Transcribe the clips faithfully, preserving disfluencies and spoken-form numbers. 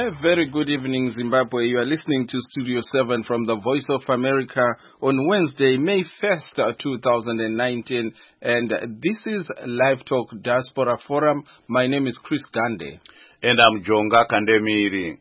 A very good evening, Zimbabwe. You are listening to Studio seven from the Voice of America on Wednesday, May first, two thousand nineteen. And this is Live Talk Diaspora Forum. My name is Chris Gande. And I'm Jonga Kandemiri.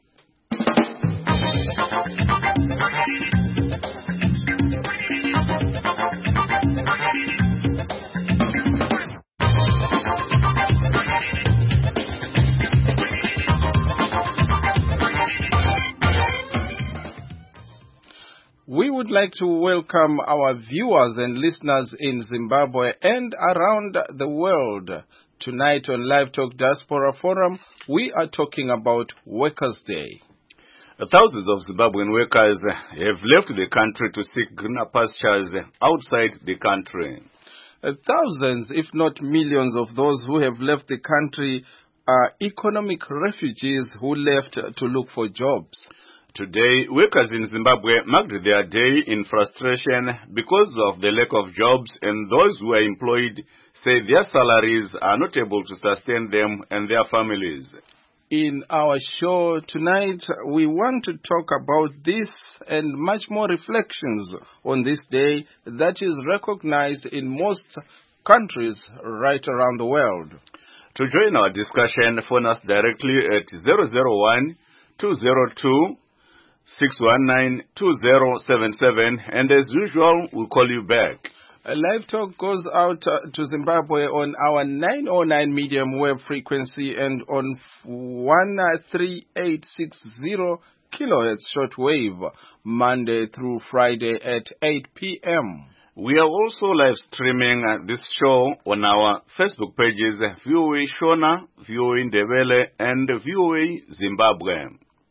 We would like to welcome our viewers and listeners in Zimbabwe and around the world. Tonight on Live Talk Diaspora Forum, we are talking about Workers' Day. Thousands of Zimbabwean workers have left the country to seek greener pastures outside the country. Thousands, if not millions, of those who have left the country are economic refugees who left to look for jobs. Today, workers in Zimbabwe marked their day in frustration because of the lack of jobs, and those who are employed say their salaries are not able to sustain them and their families. In our show tonight, we want to talk about this and much more reflections on this day that is recognized in most countries right around the world. To join our discussion, phone us directly at zero zero one, two zero two, six one nine, two zero seven seven, and as usual, we'll call you back. A Live Talk goes out uh, to Zimbabwe on our nine oh nine medium wave frequency and on one three eight six zero kilohertz shortwave, Monday through Friday at eight p.m. We are also live streaming uh, this show on our Facebook pages, V O A Shona, V O A Ndebele, and V O A Zimbabwe.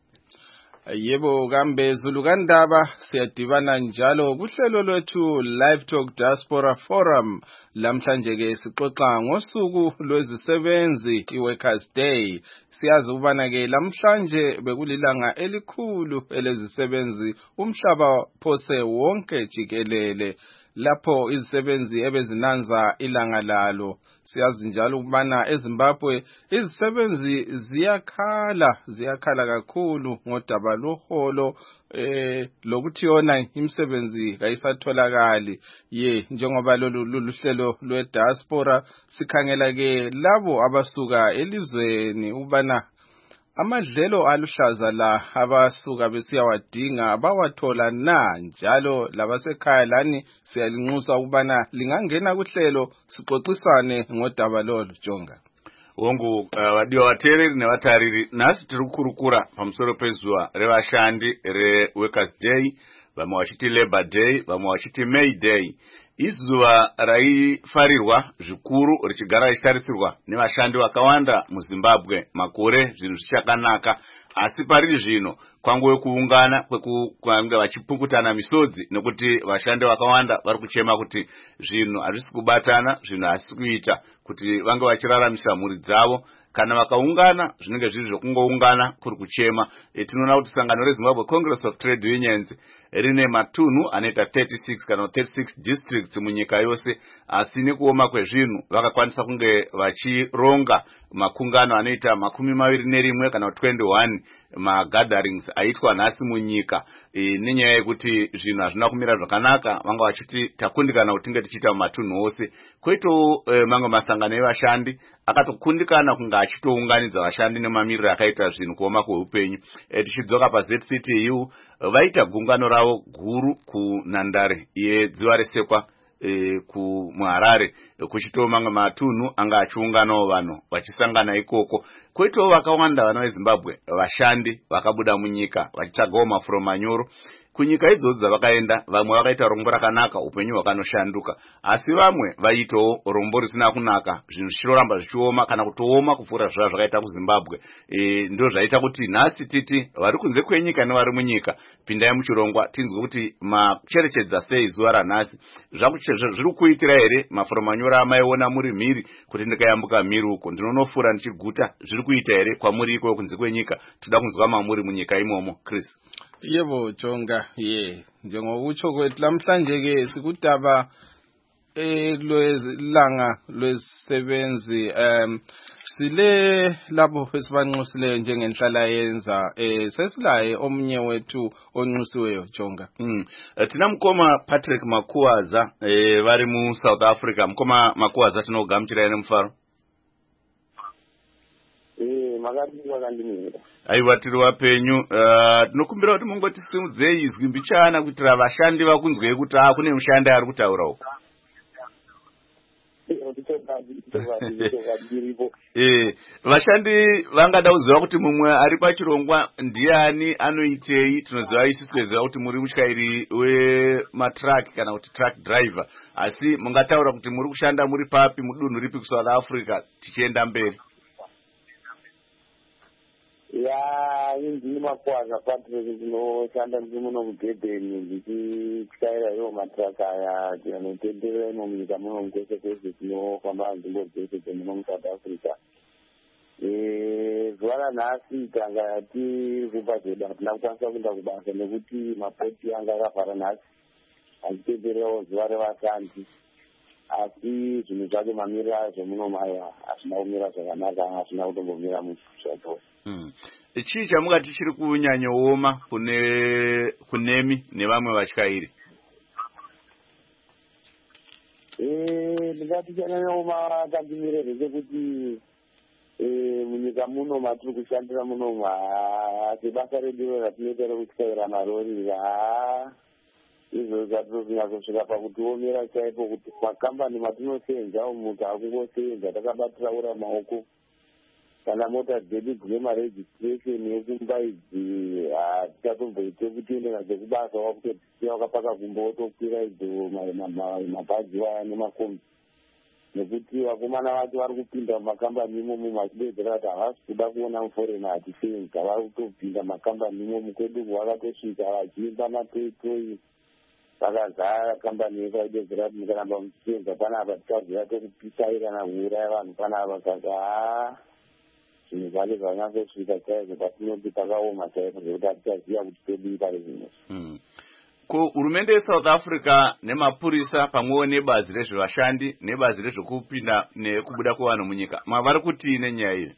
Yebo kambe Zulu kandaba siyadibana njalo kuhlelo lwethu Live Talk Diaspora Forum. Lamhlanje ke sixoxa ngosuku lwezisebenzi iWorkers Day. Siyazi ubana ke lamhlanje bekulilanga elikhulu elezisebenzi umhlaba phose wonke jikelele. Lapho izisebenzi ebezinanza ilanga lalo. Siyazi njalo ukubana eZimbabwe izisebenzi ziyakhala ziyakhala kakhulu ngodaba loholo eh lokuthi yona imisebenzi kayisatholakali. Ye njengoba lolu luhlelo lwediaspora sikhangela ke labo abasuka elizweni ubana amadlelo aluhlaza la abasuka besiyawadinga bawathola na njalo labasekhaya lani siyalinxusa ukubana lingangena kuhlelo sixoxisane ngodaba lolu Jonga. Wongu wadiwa watereri nevatariri nasi tiri kukurukura pamusoro pezuva revashandi reWorkers Day, vamwe vachiti Labor Day, vamwe vachiti May Day. Izuva raifarirwa zvikuru richigara richitarisirwa nevashandi vakawanda muZimbabwe makore zvinhu zvichakanaka, asi pariri zvino kwanguve kuungana kwekuvanga vachipukutana misodzi nekuti vashandi vakawanda vari kuchema kuti zvinhu hazvisi kubatana, zvinhu hazvisi kuita kuti vange vachiraramisa mhuri dzavo. Kana vakaungana zvinenge zviri zvokungoungana kuri kuchema. E, tinoona kuti sangano reZimbabwe Congress of Trade Unions rine matunhu anoita thirty-six kana thirty-six districts munyika yose, asi nekuoma kwezvinhu vakakwanisa kunge vachironga makungano anoita makumi maviri nerimwe kana twenty-one magatherings aitwa nhasi munyika. E, nenyaya yekuti zvinhu hazvina kumira zvakanaka, vanga vachiti takundikana kuti tinge tichiita mumatunhu ose. Kwoitawo e, mamwe masangano evashandi akatokundikana kunga achitounganidza vashandi nemamiriro akaita zvinhu kuoma kweupenyu. E, tichidzoka paZ C T U vaita gungano ravo guru kunhandare yedziva resekwa e, kuMuharare, kuchitawo mamwe matunhu anga achiunganawo vanhu vachisangana ikoko. Kwoitawo vakawanda vana veZimbabwe vashandi vakabuda munyika vachitsvagawo mafuro manyoro. Kunyika idzodzo dzavakaenda, vamwe vakaita rombo rakanaka, upenyu hwakanoshanduka, asi vamwe vaitawo rombo risina kunaka, zvinhu zvichiramba zvichioma kana kutooma kupfuura zviya zvakaita kuZimbabwe. E, ndo zvaita kuti nhasi titi vari kunze kwenyika nevari munyika pindai muchirongwa tinzwe kuti macherechedza sei zuva ranhasi, zviri kuitira here mafuro manyoro amaiona muri mhiri kuti ndikayambuka mhiri uko ndinonofura ndichiguta, zviri kuita here kwamuri iko kunze kwenyika? Toda kunzwa mamuri munyika imomo, Chris. Yebo Jonga, ye njengokutsho kwethu lamhlanje ke sikudaba elwelanga lwesebenzi um sile labo esibanxusileyo njengenhlala yenza eh sesilaye omunye wethu onxusiweyo Jonga. Mm. Uh, tina mkoma Patrick Makuwaza eh vari mu South Africa. Mkoma Makuwaza tinogamuchira ene mufaro. Eh magadi wakandimira. Aiwa tiri wapenyu uh, tinokumbira kuti mungoti simudzei izwi mbichana kuitira vashandi vakunzwei kuti ah kune mushandi ari kutaurawo. Eh vashandi vangada kuziva kuti mumwe ari pachirongwa ndiani anoitei. Tinoziva isusu tinoziva kuti muri mutyairi wematrack kana kuti truck driver, asi mungataura kuti muri kushanda muri papi mudunhu ripi kuSouth Africa tichienda mberi. Ya indini Makuwaza Patrick ndinoshanda ndiri muno mugedheni ndichityaira iwo matraka aya anotendera ino munyika muno kwese kwese tinofamba nzvimbo dzese dzemuno muSouth Africa. Zuva ranhasi tanga tiri kubva hatina kukwanisa kuenda kubasa nekuti mapoti anga akavhara nhasi achitenderawo zuva revashandi, asi zvinhu zvacho mamiriro azvo muno maya hazvina kumira zvakanaka, hazvina kutombomira muzvachose. Mm. Chii chamungati chiri kunyanyooma kune kunemi nevamwe vatyairi? Eh ndingati chanyanyooma kandimire zvekuti eh munyika muno matiri kushandira muno sebasa redu ratinoita rekutyaira marori ha izvo zvatinozinyazosvika pakutiomera chaipo kuti makambani matinosenza muti akungosenza takabatiraura maoko kana mota dzedu dzine maregistration yekumba idzi hatichatomboite kuti ende nadzo kubasa wakutosiya wakapaka kumba wotokwira idzo mabhazi waya nemakombi, nekuti vakomana vacho vari kupinda mumakambani imomo machidedzera kuti havasi kuda kuona muforena achisenza, vari kutopinda mumakambani imomo. Kwedu vakatosvika vachiimba matoitoi vakazara kambani yekaidedzera kuti mukaramba muchisenza panapa tikaziva tokupisairana kuuraya vanhu panapa. Saka haa zvinhu zvacho zvanyatsosvika chaizvo patinoti pakaoma chaizvo zvekuti hatichaziva kuti todii pari zvino. Ko hurumende yeSouth Africa nemapurisa pamwewo nebazi rezvevashandi nebazi rezvekupinda nekubuda kwevanhu munyika mavari kuti nenyaya iyi?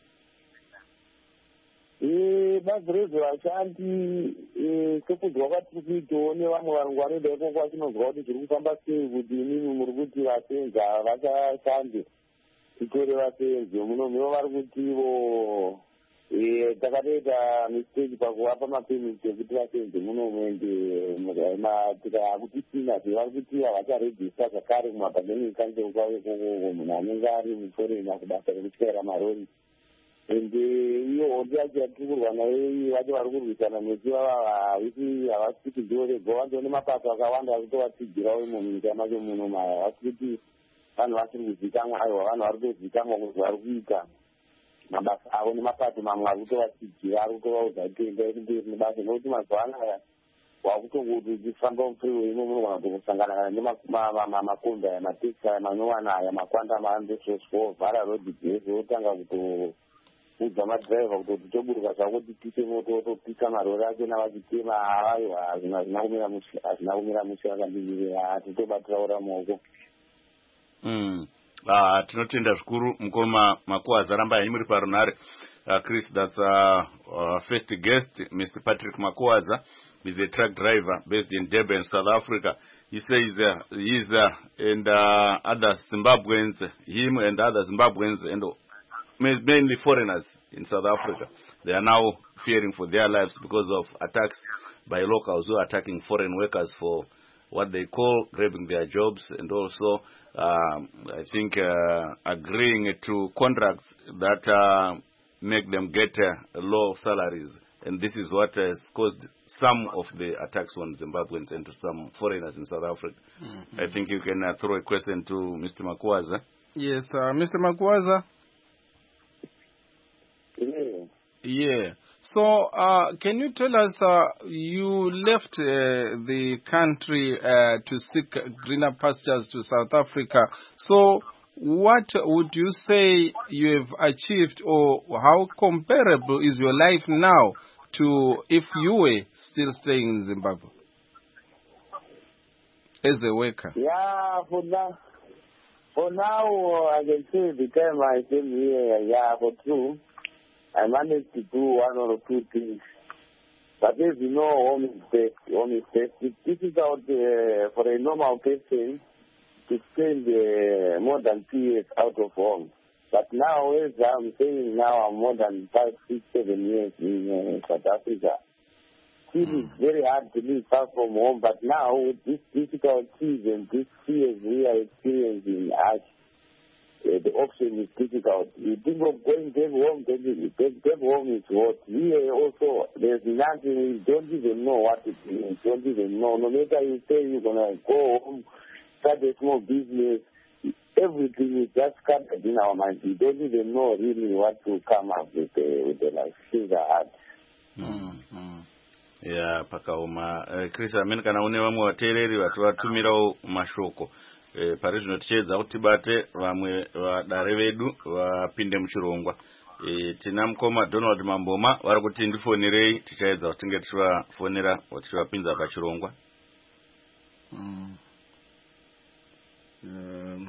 Eh bazi rezvevashandi sekuzwa kwatiri kuitawo nevamwe vanhu vanoenda ikoko vachinonzwa kuti zviri kufamba sei, kuti inini muri kuti vasenza vachashande titore vasenzi muno mivo vari kuti ivo takatoita mistake pakuvapa mapemiti ekuti vasenze muno mwende tikakutisina vari kuti havacharejista zvakare kumabhandeni kanzero kwavo ikoko munhu anenge ari muforena kubasa rekutyaira marori. Ende iyo hondi yacho yatiri kurwa nayo vacho vari kurwisana nechivava havisi havasi kuti ndivo vega, vanzone mapato akawanda ari kutovatsidzirawo imo munyika macho muno maya, havasi kuti vanhu vasiri kuzikamwa, aiwa vanhu vari kutozikamwa kuti vari kuita mabasa avo nemapato mamwe ari kutovatsidzira, ari kutovaudza kuti endai kumberi nebasa, nokuti mazuva anaya wakutongokuti uchifamba mufreeway imo munogona kutokusangana nemakombi aya mateksi aya manyowani aya makwanda maandesoswo ovhara rodhi dzese otanga kutoudza madhiraivha kutoti toburuka zvako tipise moto otopisa marori acho navachitema aiwa zvinhu hazvina kumira mushe vakandivire hatitobatiraura maoko. Mm. Uh, tinotenda zvikuru mukoma Makuwaza ramba yanyu muri parunare. Uh, Chris, that's uh, uh, first guest, Mister Patrick Makuwaza. He's a truck driver based in Durban, South Africa. He says uh, he's uh, and uh, other Zimbabweans, him and other Zimbabweans and mainly foreigners in South Africa, they are now fearing for their lives because of attacks by locals who are attacking foreign workers for what they call grabbing their jobs, and also um, I think uh, agreeing to contracts that uh, make them get uh, low salaries. And this is what has caused some of the attacks on Zimbabweans and to some foreigners in South Africa. Mm-hmm. I think you can uh, throw a question to Mister Makuwaza. Yes, uh, Mister Makuwaza. Yeah. Yeah. So, uh, can you tell us, uh, you left uh, the country uh, to seek greener pastures to South Africa. So, what would you say you have achieved, or how comparable is your life now to if you were still staying in Zimbabwe? as a worker? Yeah, for now, for now, I can say the time I came here, yeah, for true, I managed to do one or two things. But as you know, home is best. Home is best. It's difficult uh, for a normal person to spend uh, more than two years out of home. But now, as I'm saying now, I'm more than five, six, seven years in uh, South Africa. It is very hard to live far from home, but now with these difficulties and these fears we are experiencing, as uh, the option is difficult. You think of going back home, back, back home is what. Here also, there's nothing, we don't even know what it means, don't even know. No matter you say you're going to go home, start a small business, everything is just scattered in our minds. We don't even know really what to come up with, uh, with the life. Things are hard. Mm-hmm. Yeah, pakaoma uh, Chris amene kana une vamwe vateereri vati vatumirawo mashoko uh, pari zvino tichedza kuti tibate vamwe vadare vedu vapinde muchirongwa. uh, tina mukoma Donald Mamboma vari kuti ndifonerei, tichaedza kuti tinge tichivafonera tichivapinza pachirongwa. mm. um.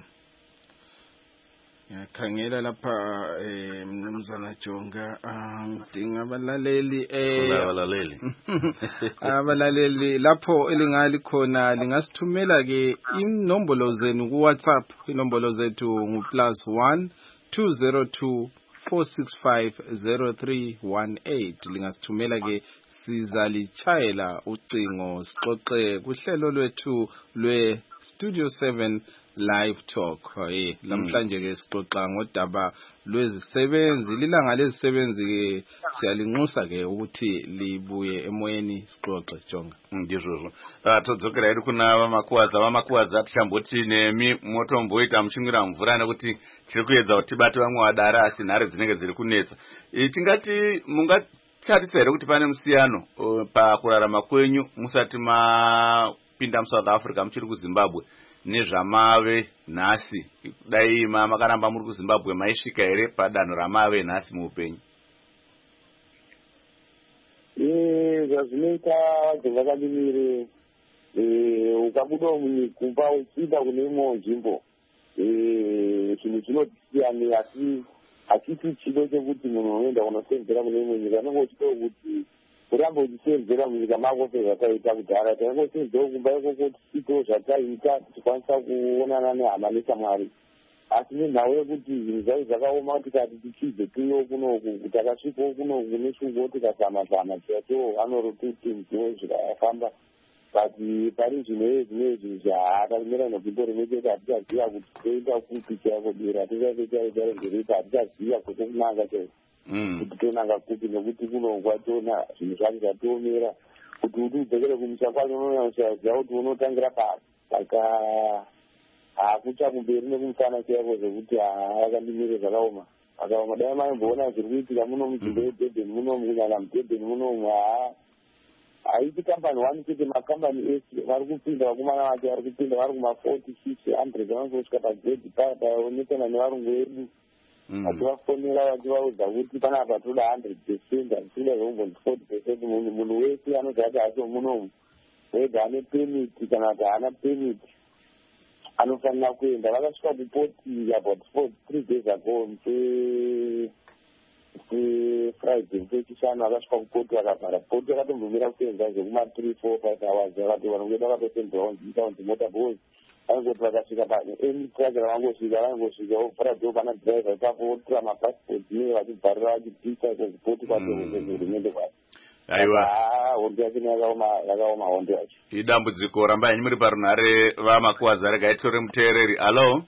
Khangela lapha eh mnumzana Jonga ngidinga abalaleli eh abalaleli abalaleli lapho elingali khona lingasithumela ke inombolo zenu ku WhatsApp. Inombolo zethu ngu plus one two zero two four six five zero three one eight. Lingasithumela ke sizalichayela ucingo sixoxe kuhlelo lwethu lwe Studio seven Live Talk. Eh lamhlanje ke sixoxa ngodaba lwezisebenzi. Lilanga lezisebenzi ke siyalinxusa ke ukuthi libuye emoyeni sixoxe Jonga. Ndizvo. Ah todzokera iri kuna vamakuwadza vamakuwadza tichamboti nemi motomboita muchimwira mvura nekuti tiri kuedza kuti tibate vamwe vadara asi nhare dzinenge dziri kunetsa. E, tingati mungatarisa here kuti pane musiyano uh, pakurarama kwenyu musati mapinda muSouth Africa muchiri kuZimbabwe nezvamave nhasi, dai makaramba muri kuZimbabwe maisvika here padanho ramave nhasi muupenyu? Eh, zvazvinoita vadzo vakadimire ukabuda munyika uchienda kune imwewo nzvimbo chinhu chinotosiyana, asi hachisi chido chekuti munhu unoenda kunosenzera kune imwe nyika. Anenge uchida kuti urambe uchisenzera munyika mako sezvataita kudhara. Taingosenzera kumba ikoko tichitawo zvataita tichikwanisa kuonana nehama neshamwari, asi nenhau yekuti zvinhu zvai zvakaoma kuti kati tichibve tuyo kunoku takasvikawo kunoku neshungo tikazama-zama chato anorotuti mdziwo zvikafamba. But pari zvino zvino zvinhu zvaakarimira nogimbo rimwe chete hatichaziva kuti toenda kupi chakodira, hatichaita rezverepa, hatichaziva kwekunanga chaiko kuti tonanga kupi, nekuti kunongwa tona zvinhu zvacho zvatiomera kuti kuti udzokere kumusha kwacho unonyakusaziva kuti unotangira pasi. Saka hakucha kumberi nekumusana chaiko zvekuti akandimire zvakaoma akaoma. Dai maimboona zviri kuitika muno munzvimbo yeDurban muno kunyanya muDurban muno haiti kambani one chete, makambani ese vari kupinda, vakomana vacho vari kupinda vari kuma-forty fifty hundred vanozosvika pagedhi paya paonekana nevarungu vedu vachivafonera vachivaudza kuti panapa toda hundred percent hatitoda zvokumbonzi forty percent. Munhu wese anozi ati acho munomu wega ane permit kana kuti haana permit anofanira kuenda. Vakasvika kupoti about four three days ago Friday mupechishanu akasvika kupoti vakavhara poti, vakatombomira kusenza zvekuma three four five hours vakati vanongeda vakatosenzera kunziita kunzi mota boys vanongoti vakasvika paemtraja vangosvika vangosvika vovhara dho pana dhiraivha ipapo votora mapassport ne vachibharira vachipisa kwezipoti kwatohurumende kwacho. Aiwa, hondo yacho yakaoma yakaoma hondo yacho. Idambudziko rambai muri parunhare vamakuwadza regai tore muteereri. Hello?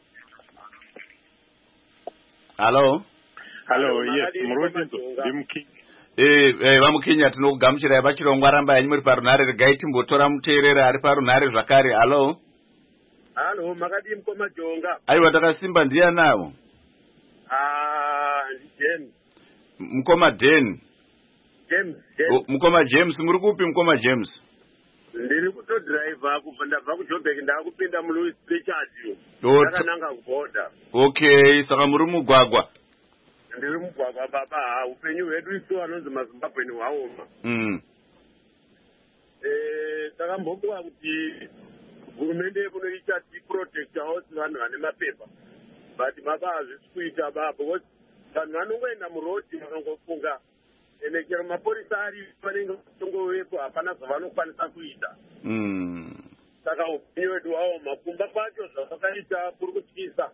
Hello? Hello, yes, Muruti Dimki. Eh, eh vamukinya tinokugamuchirai pachirongwa rambai muri parunhare regai timbotora muteereri ari parunhare zvakare. Hello? Hello, makadi mkoma Jonga. Aiwa, takasimba ndiya nawo. Ah, James. Mkoma Den. James, James. Oh, mkoma James, muri kupi mkoma James? Ndiri kuto driver kupanda bva kuJoburg ndakupinda mu Louis Richard yo. Ndakananga kuboda. Okay, saka muri mugwagwa. Ndiri mugwagwa baba, upenyu hwedu isu anonzi maZimbabwe ni waoma. Mm. Eh, takambobwa kuti hurumende yekunoita tiprotectawo vanhu vane mapepa but baba hazvisi kuita baba because vanhu vanongoenda murodhi vanongofunga ende chero mapurisa ari vanenge vatongovepo hapana zvavanokwanisa kuita saka upenyu wedu wawo makumba kwacho zvavakaita kuri kutyisa.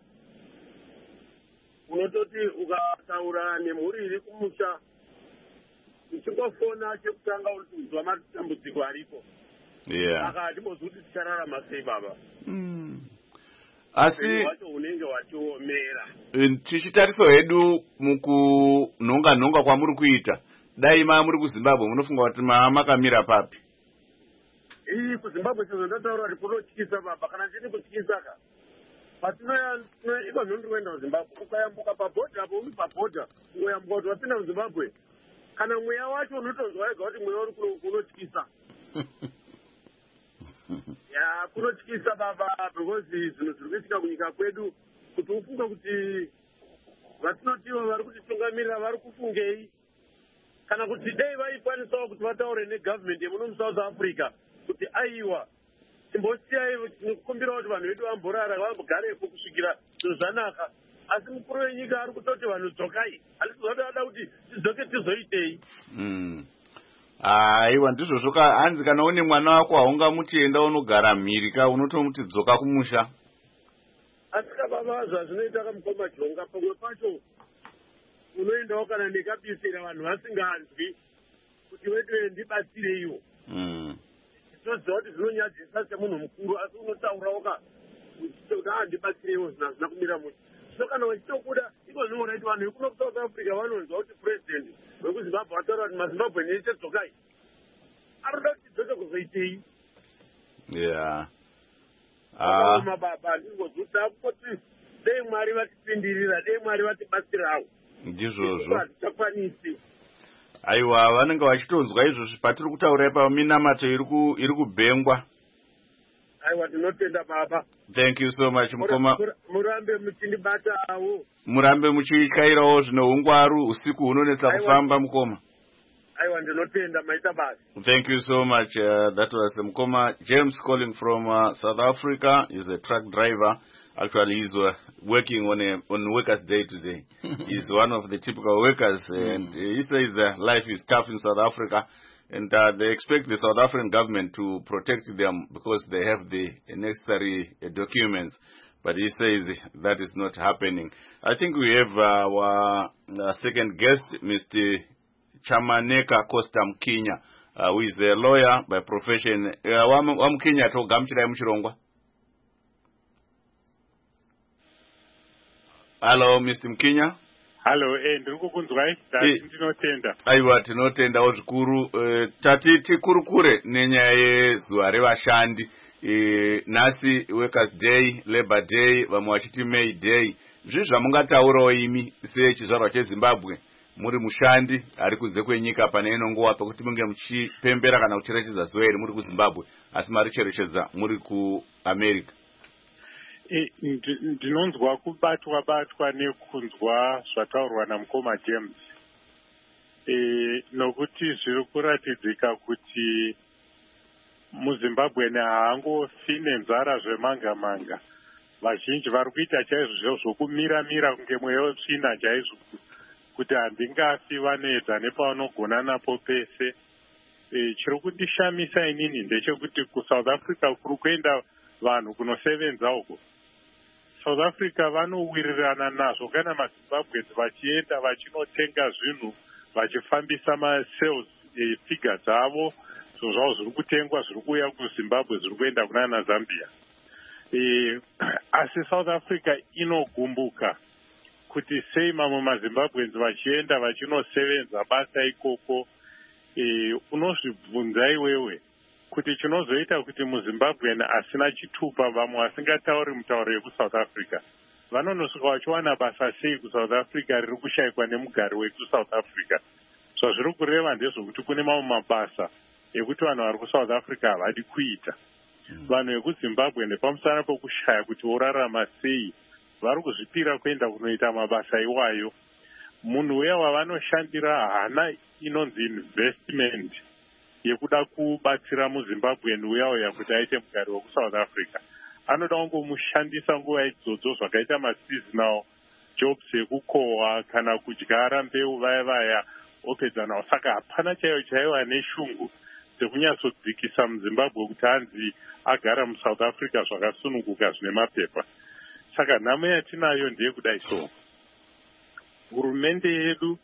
Unototi ukataura nemhuri iri kumusha uchingofona chekutanga unozwa matambudziko aripo saka hatibozwi kuti tichararama sei baba. Asi wacho unenge wachiomera tichitariso hedu mukunhonga nhonga kwamuri kuita dai mamuri kuZimbabwe munofunga kuti makamira papi? Ii kuZimbabwe chero ndataura kuti kunotyisa baba kana chini kutyisa ka patinoya iko nhonzi kuenda kuZimbabwe ukayambuka pabhodha apo uri pabhodha ngoyambuka kuti wapinda kuZimbabwe kana mweya wacho unotozwa ega kuti mweya uri kunotyisa. Ya kunotyisa baba because zvinhu zviri kuitika kunyika kwedu kuti ufunge kuti vatinotiwo vari kutitungamirira vari kufungei kana kuti dei vaikwanisawo kuti vataure negavhmendi yemuno muSouth Africa kuti aiwa timbosiyai tinokumbirawo kuti vanhu vedu vamborara vambogarepo kusvikira zvinhu zvanaka asi mukuru wenyika ari kutoti vanhu dzokai handisi zvadada kuti tidzoke tizoitei. Aiwa ndizvozvo hanzi kana une mwana wako haungamuti enda unogara mhiri ka unotomuti dzoka kumusha. Asika baba zvazvinoita kamukoma jonga pamwe pacho unoendawo kana nekabisira vanhu vasinganzwi kuti wete ndibatsireiwo. Tinoziva kuti zvinonyadzisa semunhu mukuru asi unotaurawo ka kuti a ndibatsireiwo zvinhu hazvina kumira musha. So kana wachitokuda iko zvinoona kuti vanhu vekuno kuSouth Africa vanonzwa kuti president wekuZimbabwe vataura kuti maZimbabwe neche dzokai arikuda kuti tidzoke kuzoitei. Yeah. Ah. Mababa ndingozuta kuti dei Mwari vatipindirira dei Mwari vatibatsirawo. Ndizvozvo. Hatikwanisi. Aiwa vanenge vachitonzwa izvozvo patiri kutaura paminamato iri kubhengwa. Aiwa tinotenda baba. Thank you so much mukoma. Murambe muchindibatawo. Murambe muchityairawo zvino ungwaru usiku hunonetsa kufamba mukoma. Aiwa ndinotenda maita basi. Thank you so much. Uh, that was the Mukoma James calling from uh, South Africa. He's a truck driver. Actually, he's uh, working on a on Workers' Day today. He's one of the typical workers, uh, and uh, he says uh, life is tough in South Africa, and uh, they expect the South African government to protect them because they have the necessary uh, documents. But he says that is not happening. I think we have uh, our uh, second guest, Mister Chamaneka Costa Mkinya, uh, who is a lawyer by profession. Uh, wa Mkinya to gamchirai muchirongwa. Hello, Mister Mkinya. Hello, eh ndiri kukunzwai ndinotenda. Aiwa tinotenda zvikuru. Uh, tati tikurukure nenyaya yezuva revashandi. E, nasi Workers' Day, Labor Day, vamwe vachiti May Day. Zvinhu zvamungataurawo imi sechizvarwa cheZimbabwe. Muri mushandi ari kunze kwenyika pane inongowa pekuti munge muchipembera kana kucherechedza zuva iri muri kuZimbabwe asi mari cherechedza muri kuAmerica. E, ndinonzwa kubatwa batwa nekunzwa zvataurwa naMukoma James. E, nokuti zviri kuratidzika kuti muZimbabwe haangofi nenzara zvemanga manga. Vazhinji vari kuita chaizvo zvokumira mira kunge mweya wetsvina chaizvo kuti handingafi vanoedza nepavanogona napo pese. E, chiri kundishamisa inini ndechekuti kuSouth Africa kuri kuenda vanhu kunosevenza uko. South Africa vanowirirana nazvo kana maZimbabwe vachienda vachinotenga zvinhu vachifambisa masales e, figure dzavo so zvavo zviri kutengwa zviri kuuya kuZimbabwe zviri kuenda kunana Zambia. E, asi South Africa inogumbuka kuti sei mamwe maZimbabweans vachienda vachinosevenza basa ikoko. E, unozvibvunza iwewe kuti chinozoita kuti muZimbabwean asina chitupa vamwe vasingatauri mutauro yekuSouth Africa vanonosvika vachiwana basa sei kuSouth Africa riri kushayikwa nemugari wekuSouth Africa. Zvazviri kureva ndezvokuti kune mamwe mabasa ekuti vanhu vari kuSouth Africa havadi kuita. Vanhu vekuZimbabwe nepamusana pokushaya kuti vorarama sei vari kuzvipira kuenda kunoita mabasa iwayo. Munhu uya wavanoshandira hana inonzi investment. yekuda kubatsira muZimbabwe uya uya kuti aite mugari wekuSouth Africa. Anoda kungomushandisa nguva idzodzo zvakaita maseasonal jobs ekukohwa kana kudyara mbeu vaya vaya opedza nawo. Saka hapana chaiyo chaiwo ane shungu dzekunyatsodikisa muZimbabwe kuti anzi agara muSouth Africa zvakasununguka zvine mapepa. Saka nhamo yatinayo ndeye kudai so. Hurumende yedu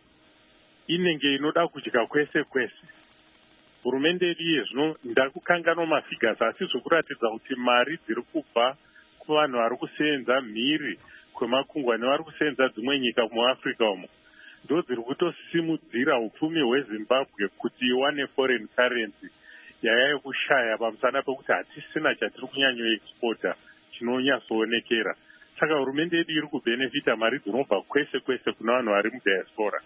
inenge inoda kudya kwese kwese. Hurumende yedu yezvino ndakukanganwa mafigasi asi zvokuratidza kuti mari dziri kubva kuvanhu vari kusenza mhiri kwemakungwa nevari kusenza dzimwe nyika muAfrica umo ndo dziri kutosimudzira upfumi hweZimbabwe kuti iwane foreign currency yaya yekushaya pamusana pekuti hatisina chatiri kunyanyoexporta chinonyatsoonekera. Saka hurumende yedu iri kubenefita mari dzinobva kwese kwese kuna vanhu vari mudiaspora.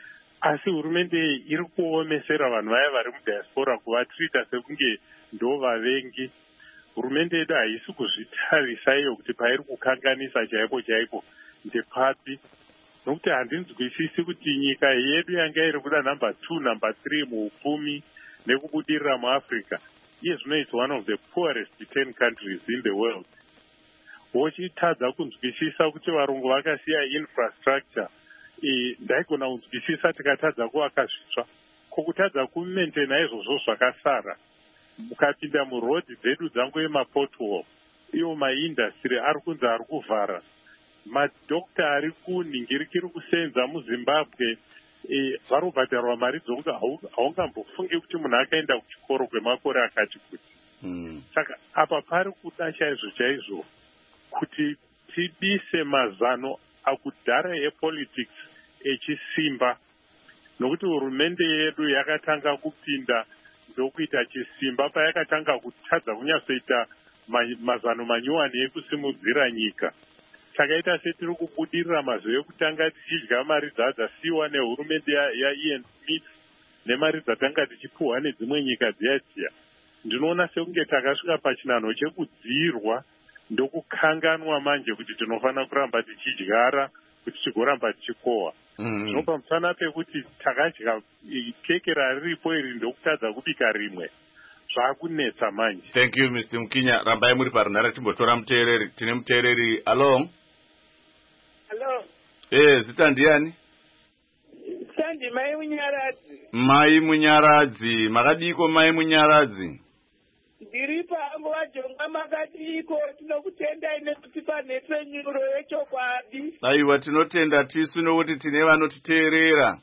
Asi hurumende iri kuomesera vanhu vaya vari mudiaspora kuvatrita sekunge ndo vavengi. Hurumende yedu haisi kuzvitarisa iyo kuti pairi kukanganisa chaipo chaipo ndepapi. Nokuti handinzwisisi kuti nyika yedu yanga iri kuda number two number three muupfumi nekubudirira muAfrica. Iye zvino is one of the poorest ten countries in the world. Wochitadza kunzwisisa kuti varungu vakasiya infrastructure. Ndaigona kunzwisisa tikatadza kuvaka zvitsva. Kokutadza kumaintaina izvozvo zvakasara. Mukapinda murodhi dzedu dzangoye mapothole. Iwo maindastry ari kunzi ari kuvhara. Madokta ari kuningirikiri kusenza muZimbabwe vari kubhadharwa mari dzokuti haungambofungi kuti munhu akaenda kuchikoro kwemakore akati kuti. Saka apa pari kuda chaizvo chaizvo kuti tibise mazano akudhara epolitics echisimba. Nokuti hurumende yedu yakatanga kupinda ndokuita chisimba payakatanga kutadza kunyatsoita mazano manyuwani ekusimudzira nyika. Takaita setiri kubudirira mazuva ekutanga tichidya mari dzadzasiyiwa nehurumende yaIan Smith nemari dzatanga tichipuhwa nedzimwe nyika dziya dziya. Ndinoona sekunge takasvika pachinhanho chekudzirwa ndokukanganwa manje kuti tinofanira kuramba tichidyara kuti tigoramba tichikohwa. Zvinopa musana pekuti takadya keke raripo iri ndokutadza kubika rimwe. Zvakunetsa manje. Thank you Mister Mukinya. Rambai muri parunhare timbotora muteereri. Tine muteereri. Hello. Hello. Eh, zita ndiani? Sandi Mai Munyaradzi. Mai Munyaradzi. Makadiko Mai Munyaradzi? Ndiri pambo vajonga makadiko tinokutendai nekuti panhepfenyuro yechokwadi. Aiwa tinotenda tisu nokuti tine vanotiteerera.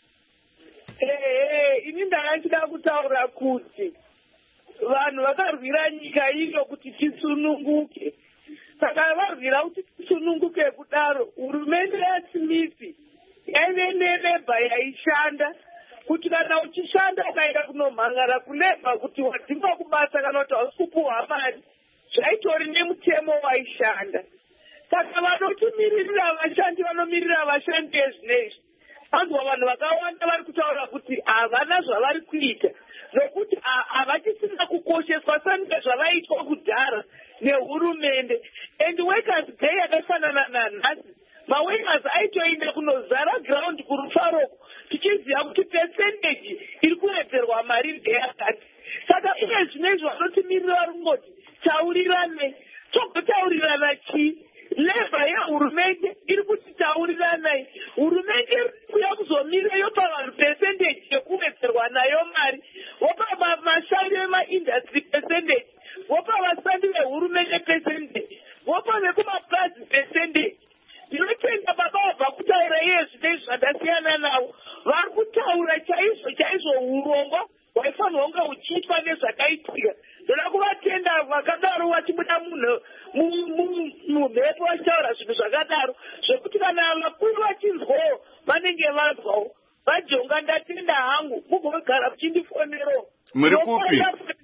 Ehe, ini ndakachida kutaura kuti vanhu vakarwira nyika ino kuti tisununguke. Saka varwira kuti tisununguke kudaro, hurumende yaSmith yaive nelebha yaishanda kuti kana uchishanda ukaenda kunomhangara kulebha kuti wadzinga kubasa kana kuti hausi kupuhwa mari, zvaitori nemutemo waishanda. Saka vanotimirira vashandi vanomirira vashandi ezvinezvi. Vanzwa vanhu vakawanda vari kutaura kuti havana zvavari kuita nokuti havachisina kukosheswa sanje zvavaitwa kudhara nehurumende. And workers day yakafanana nanhasi, maworkers aitoenda kunozara ground kurufaroko tichiziva kuti percentage iri kuwedzerwa mari ndeyakati. Saka iye zvinezvi vanotimirira vari kungoti tauriranei. Togotaurirana chii? Leva yehurumende iri kutitauriranai. Hurumende iri kuya kuzomirayo pavanhu percentage yekuwedzerwa nayo mari. Vopa mashandi vemaindastry percentage. Vopa vashandi vehurumende percentage. Vopa vekumaplazi percentage. Ndinotenda baba vabva kutaura iye zvinezvi zvandasiyana navo. Vari kutaura chaizvo chaizvo urongwa hwaifanirwa kunge huchiitwa nezvakaitika. Ndoda kuvatenda vakadaro vachibuda munhu mumhepo vachitaura zvinhu zvakadaro zvekuti kana vakuru vachinzwawo vanenge vanzwawo. Vajonga ndatenda hangu mugogara muchindifonero. Muri kupi?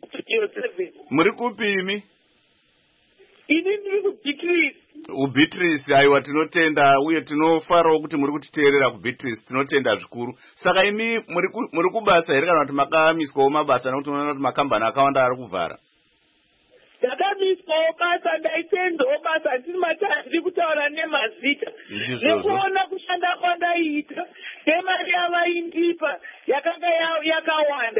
Muri kupi imi? Ini ndiri kuBeatrice. UBeatrice, aiwa tinotenda uye tinofarawo kuti muri kutiteerera kuBeatrice, tinotenda zvikuru. Saka imi muri kubasa here kana kuti makamiswawo mabasa nokuti unoona kuti makambani akawanda ari kuvhara? Ndakamiswawo basa, ndaitenzawo basa, handisi mata ndiri kutaura nemazita. Nekuona kushanda kwandaiita nemari yavaindipa yakanga yakawanda.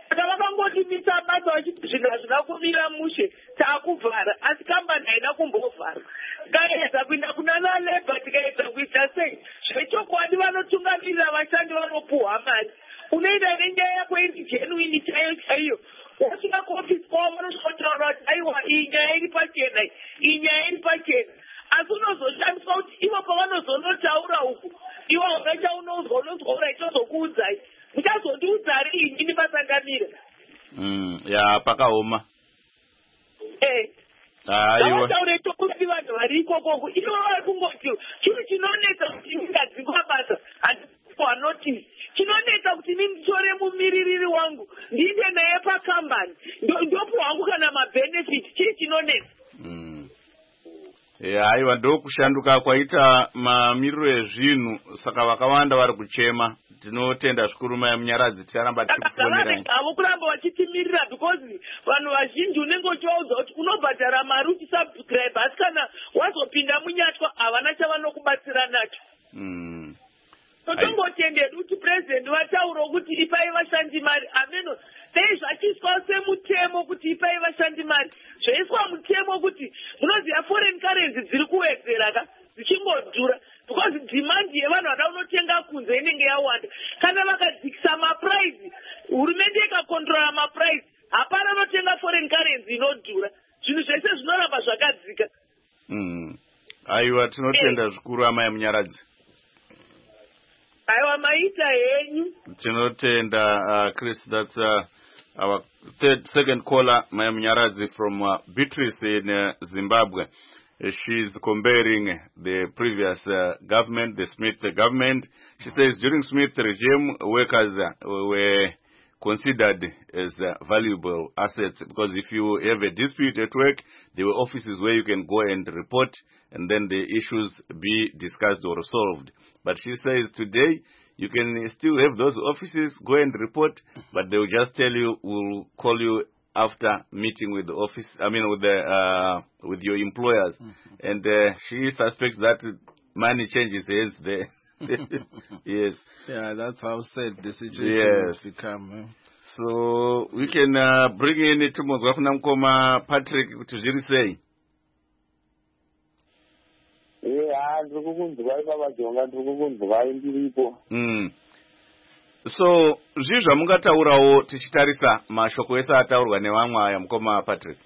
saka vakangotimisa basa vachiti zvinhu hazvina kumira mushe taakuvhara, asi kambani haina kumbovhara. Tikaedza kuenda kuna nalebha tikaedza kuita sei, zvechokwadi vanotungamirira vashandi vanopuhwa mari. Unoenda nenyaya yako iri genuini chaiyo chaiyo, wasvika kuofisi kwavo vanosvotaura kuti aiwa iyi nyaya iri pachena, iyi nyaya iri pachena. Asi unozoshandiswa kuti ivo pavanozonotaura uku, ivo hauna chaunonzwa, unonzwa ura ichozokuudzai. Muchazondiudza riini ndipasangamira? Mm, ya pakaoma. Eh. Aiwa. Taure tokuti vanhu vari ikoko, ivo vari kungoti chinhu chinonetsa kuti ndingadzingwa basa handikuwa notice. Chinonetsa kuti nditore mumiririri wangu ndiende naye pakambani ndopuwa hangu kana mabenefit, chii chinonetsa? Mm. Yeah, aiwa ndokushanduka kwaita mamiriro ezvinhu, saka vakawanda vari kuchema. Tinotenda zvikuru mai Munyaradzi, ticharamba tichikufonera. Avo kuramba vachitimirira because vanhu vazhinji unenge uchivaudza kuti unobhadhara mari uchisubscribe, asi kana wazopinda munyatwa havana chavanokubatsira nacho. Mm. Totongotendera kuti president vataura kuti ipai vashandi mari. Ameno dei zvachiiswa semutemo kuti ipai vashandi mari, zvoiswa mutemo kuti munoziva foreign currency dziri kuwedzera ka dzichingodhura because demand yevanhu vada unotenga kunze inenge yawanda. Kana vakadzikisa maprice, hurumende ikakontrola maprice, hapana notenga foreign currency inodhura. Zvinhu zvese zvinoramba zvakadzika. Mm. Aiwa tinotenda zvikuru amai Munyaradzi. Aiwa maita henyu. Tinotenda uh, Chris, that's uh, our third second caller, Maya Munyaradzi from uh, Beatrice in uh, Zimbabwe. Uh, she's comparing the previous uh, government, the Smith government. She says during Smith regime, workers uh, were considered as uh, valuable assets because if you have a dispute at work, there were offices where you can go and report and then the issues be discussed or resolved. But she says today, you can still have those offices, go and report, but they will just tell you, we'll call you after meeting with the office, I mean with the uh, with your employers. Mm-hmm. And uh, she suspects that money changes hands there. Yes. Yeah, that's how sad the situation yes. has become. Eh? So we can uh, bring in Tumozwafuna Mkoma Patrick to Jirisei. Yeah, ndiri kukunzwai baba Jonga, ndiri kukunzwai ndiripo. Mm. So zvii zvamungataurawo tichitarisa mashoko ese ataurwa nevamwe aya Mukoma Patrick?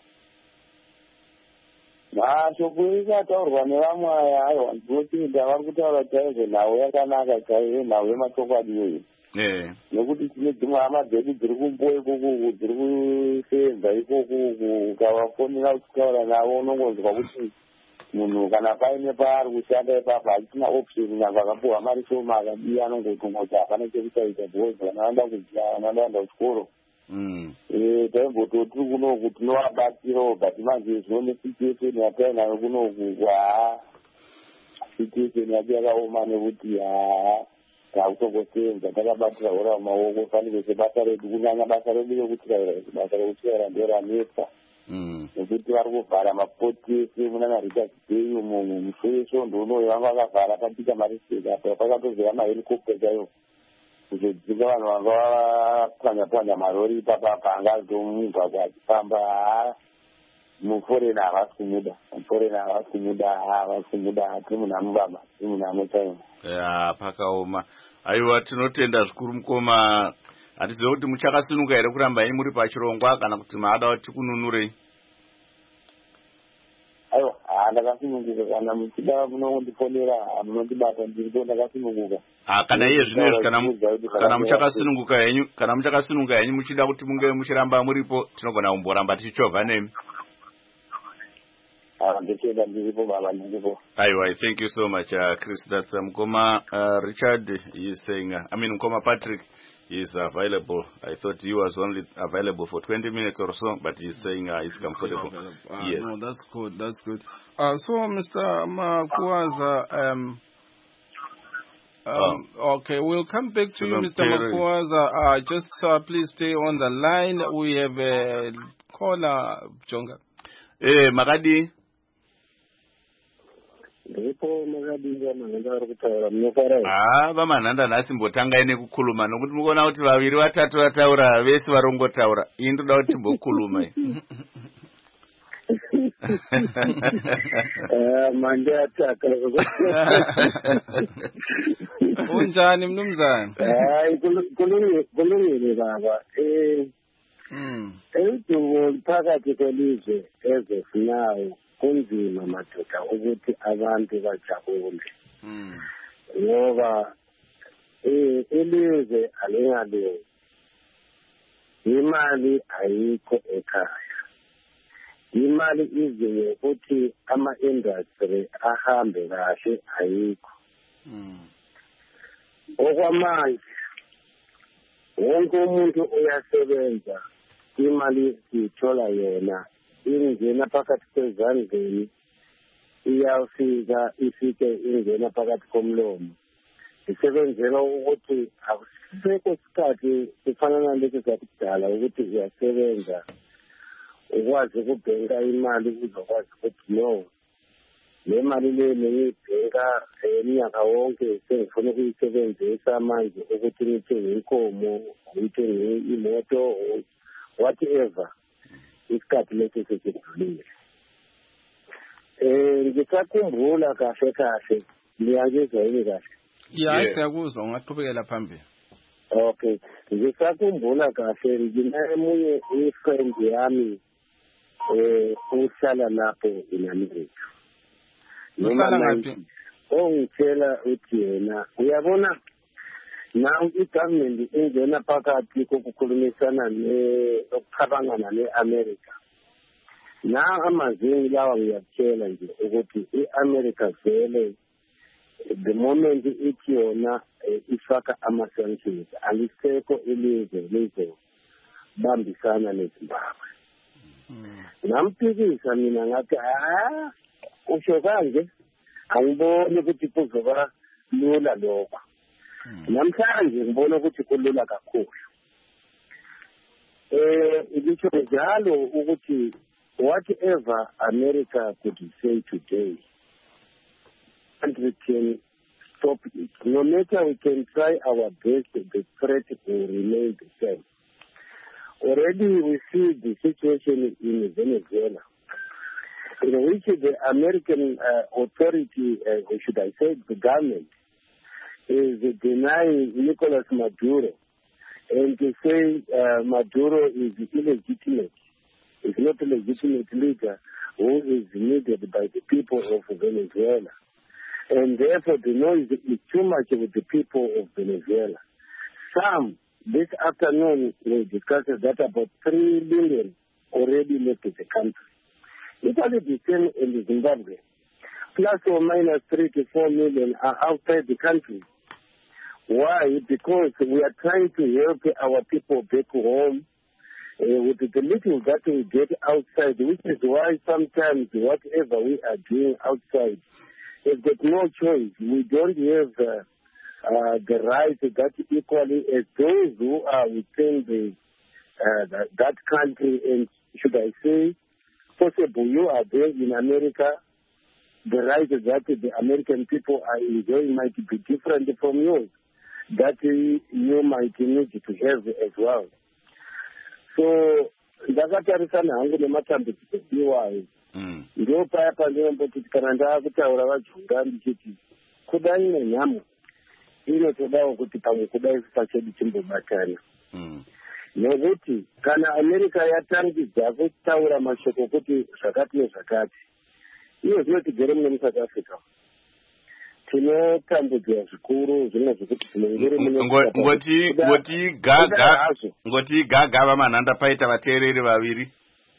Mashoko ese ataurwa nevamwe aya aiwa ndinotenda vari kutaura chaizvo nhau yakanaka chaiyo, nhau yemachokwadi iyoyo. Yeah. Nekuti tine dzimwe hama dzedu dziri kumboa ikoko, dziri kusenza ikoko, ukavafonera uchitaura navo unongonzwa kuti munhu kana paine paari kushanda ipapo hachina option, nyangwe akapuhwa mari shoma akadiya anongotongoti hapana chekuchaita because vana vanoda kudya, vana vanoenda kuchikoro. Taimbototi kunoku tinovabatsirawo but manje zvinone situation yatainayo kunoku haa situation yacho yakaoma nekuti haa takutongosenza takabatira hora mumaoko fanike sebasa redu, kunyanya basa redu rekutiraira, basa rekutiraira ndo ranetsa. Nekuti vari kuvhara mapotisi munana Richards Bay umo muswesvo ndounoyo vanga vakavhara patika mariseka apa pakatozera mahelicopter chaiwo kuzodzinga vanhu vanga vapwanya pwanya marori ipapapa anga atomugwagwa achifamba. Haa muforena havasi kumuda, muforena havasi kumuda, havasi kumuda, tiri munhu amubaba, tiri munhu amochaima. Ya pakaoma. Aiwa tinotenda zvikuru Mukoma. Hatiziva kuti muchakasinuka here kuramba ini muri pachirongwa kana kuti maada kuti kununurei? Aiwa, ndakasununguka, kana muchida munondifonera munondibata ndiripo ndakasununguka. Ah, kana iye zvinezvi kana kana muchakasununguka henyu, kana muchakasununguka henyu muchida kuti munge muchiramba muripo, tinogona kumboramba tichichovha nemi. Ah, ndecheda ndiripo baba ndiripo. Aiwa, thank you so much uh, Chris. That's uh, Mukoma uh, Richard. He is saying, uh, I mean Mukoma Patrick is available. I thought he was only available for twenty minutes or so, but he's saying uh, he's comfortable. Uh, yes. No, that's good. That's good. Uh, so, Mister Makwaza, um, um, oh. okay, we'll come back to you, Mister Makwaza. Uh, just uh, please stay on the line. We have a caller, Jonga. Eh, Magadi. ndipo makadinga manhanda ari kutaura munofara ah vamanhanda nhasi mbotangai nekukhuluma nokuti mukuona kuti vaviri vatatu vataura vese varongotaura ini ndoda kuti timbokhuluma manje ataka unjani mnumzana? hayi kulungile baba um edumo phakathi kwelizwe ezefinayo kunzima madoda ukuthi abantu bajabule ngoba ilizwe alingaliyo imali ayikho ekhaya imali izinye ukuthi ama-industry ahambe kahle ayikho okwamanje wonke umuntu uyasebenza imali siyithola yona ingena phakathi kwezandleni iyafika ifike ingena phakathi komlomo isebenzela ukuthi akusekho isikhathi sifana nalesi sakudala ukuthi uyasebenza ukwazi ukubhenka imali uzokwazi ukuthi no le mali le ngiyibhenka eminyaka wonke sengifuna ukuyisebenzisa manje ukuthi ngithenge inkomo ngithenge imoto whatever isikhathi lesi sesidlulile. Eh ngisakhumbula kahle kahle ngiyakuzwa yini kahle? Yeah, siyakuzwa ungaqhubekela phambili. Okay, ngisakhumbula kahle nginamunye ifriend yami eh uhlala lapho eAmerica. Uhlala ngaphi? Ongitshela uthi yena uyabona now i-government ingena phakathi kokukhulumisana ne-okucabangana ne-America. Na amazingi lawa ngiyakutshela nje ukuthi i-America vele the moment ithi yona ifaka ama-sanctions alisekho ilizwe lizobambisana neZimbabwe. Namphikisa mina ngathi ah usho kanje angiboni ukuthi kuzoba lula lokho. Namhlanje ngibona ukuthi kulula kakhulu. Eh ngisho njalo ukuthi whatever America could say today and we can stop it. No matter we can try our best, the threat will remain the same. Already we see the situation in Venezuela, in which the American uh, authority, uh, or should I say the government, is denying Nicolas Maduro and to say uh, Maduro is illegitimate, is not a legitimate leader who is needed by the people of Venezuela. And therefore the noise is too much with the people of Venezuela. Some, this afternoon, we discussed that about three million already left the country. It was the same in Zimbabwe. Plus or minus three to four million are outside the country. Why? Because we are trying to help our people back home uh, with the little that we get outside, which is why sometimes whatever we are doing outside, we've got no choice. We don't have uh, uh, the right that equally as those who are within the uh, that, that country. And should I say, possible you are there in America, the right that the American people are enjoying might be different from yours, that you might need to have as well. So ndakatarisana hangu nematambudziko iwayo ndio paya pandinomboti kana ndakutaura vajunga ndichiti kudai nenyama inotodawo kuti pamwe kudai pachedu chimbobatana nekuti kana America yatangidza kutaura mashoko kuti zvakati nezvakati iyo zvinotigere muno muSouth Africa tinotambudzwa zvikuru zvimwe zvekuti ngoti gaga vamanhanda paita vateereri vaviri.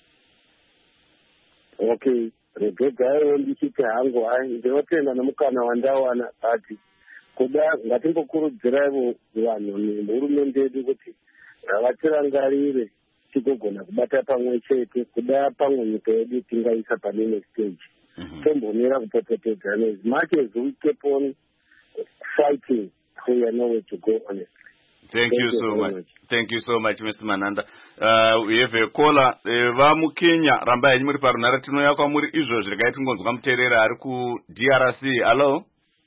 Okay, regegayo ndichiti hangu hai ndinotenda nemukana wandawana ati kuda ngatimbokurudziraivo vanhu nehurumende yedu kuti ngavatirangarire tigogona kubata pamwe chete kuda pamwe nyika yedu tingaisa pane next stage. Tombomira kupopotedzana as much as we keep on fighting we are nowhere to go honestly. Thank, Thank you so much. much. Thank you so much, Mister Mananda. Uh, we have a caller. Uh, Vamu Kenya, Ramba Yimuri Parunara, Tinoya Kamuri Israel, Regatungo, Gamterera, Arku, D R C. Hello?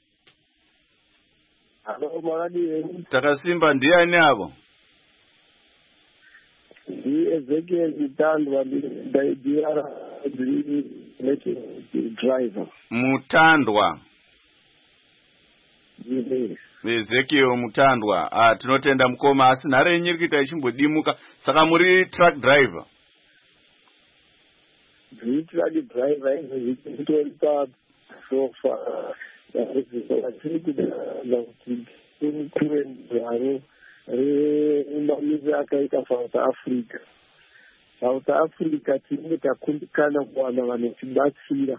Hello, Maradi. Takasimba, Ndia Nyabo. The Ezekiel Mutandwa, the D R C driver. Mutandwa. Yes. Ezekiel Mutandwa. Ah, tinotenda mukoma asi nhare yenyirikita ichimbodimuka. Saka muri truck driver. The truck driver is a so far. Akaita South Africa. South Africa tinenge takundikana kuwana vanotibatsira.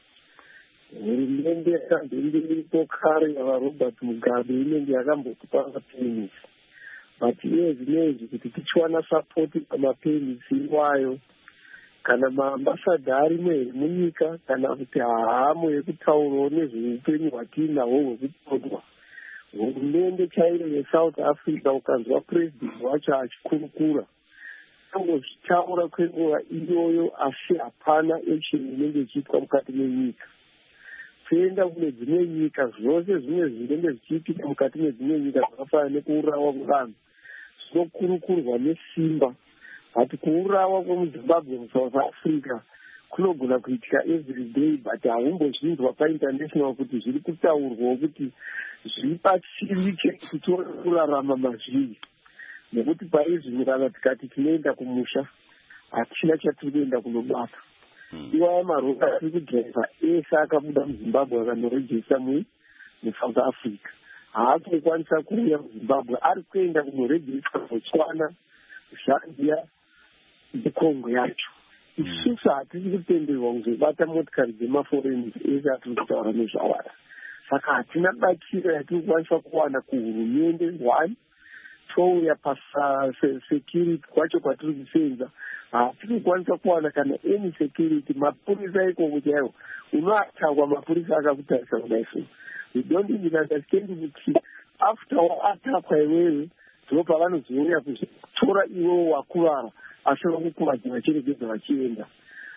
Hurumende yakambiriripo kare yavaRobert Mugabe inenge yakambotipanga penisi. But iye zvinezvi kuti tichiwana sapoti pamapenisi iwayo kana maambasadhari mwe munyika kana kuti haamo yekutaurawo nezveupenyu hwatinahwo hwekupodwa. Hurumende chaiyo yeSouth Africa ukanzwa president wacho achikurukura angozvitaura kwenguva iyoyo asi hapana action inenge ichiitwa mukati menyika. Toenda kune dzimwe nyika zvose zvimwe zvinenge zvichiitika mukati medzimwe nyika zvakafanana nekuurawa kwevanhu zvinokurukurwa nesimba. But kuurawa kwemuZimbabwe muSouth Africa kunogona kuitika every day, but haumbozvinzwa painternational kuti zviri kutaurwawo kuti zviri pachiri chekuti kurarama mazviri. Nekuti paizvi kana tikati tinoenda kumusha hatina chatinoenda kunobata. Iwaya maroka ari kudhiraivha ese akabuda muZimbabwe akanorejista muSouth Africa haatokwanisa kuuya muZimbabwe ari kuenda kunorejista Botswana, Zambia neCongo yacho. Isusu hatisi kutenderwa kuzobata motikari dzemaforeigns ese atiri kutaura nezvawara. Saka hatina batsiro yatiri kukwanisa kuwana kuhurumende one. Touya pasecurity kwacho kwatiri kusenza hatiri kukwanisa kuwana kana any security. Mapurisa ikoko chaiwo unoatakwa mapurisa akakutarisa kudai so. We don't even understand kuti after waatakwa iwewe ndipo pavanozouya kuzotora iwewo wakuvara asi vakukuvadza vachiregedza vachienda.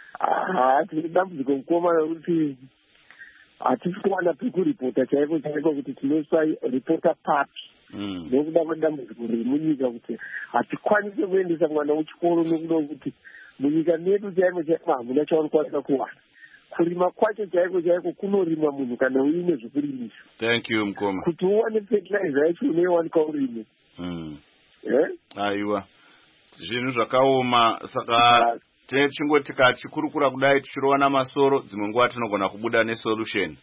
Hatiri dambudziko mukoma rokuti hatisi kuwana pekuripota chaiko chaiko kuti tinoiswa ripota papi. Nokuda kwedambudziko riri munyika kuti hatikwanisi kuendesa mwana wechikoro nokuda kuti munyika medu chaiko chaiko hamuna chaunokwanisa kuwana. Kurima kwacho chaiko chaiko kunorimwa munhu kana uine zvekurimisa. Thank you mukoma. Kuti uwane fertilizer yacho unoiwanika urime. Mm. Eh? Aiwa. Zvinhu zvakaoma saka tichingoti tichikurukura kudai tichirowana masoro dzimwe nguva tinogona kubuda nesolution.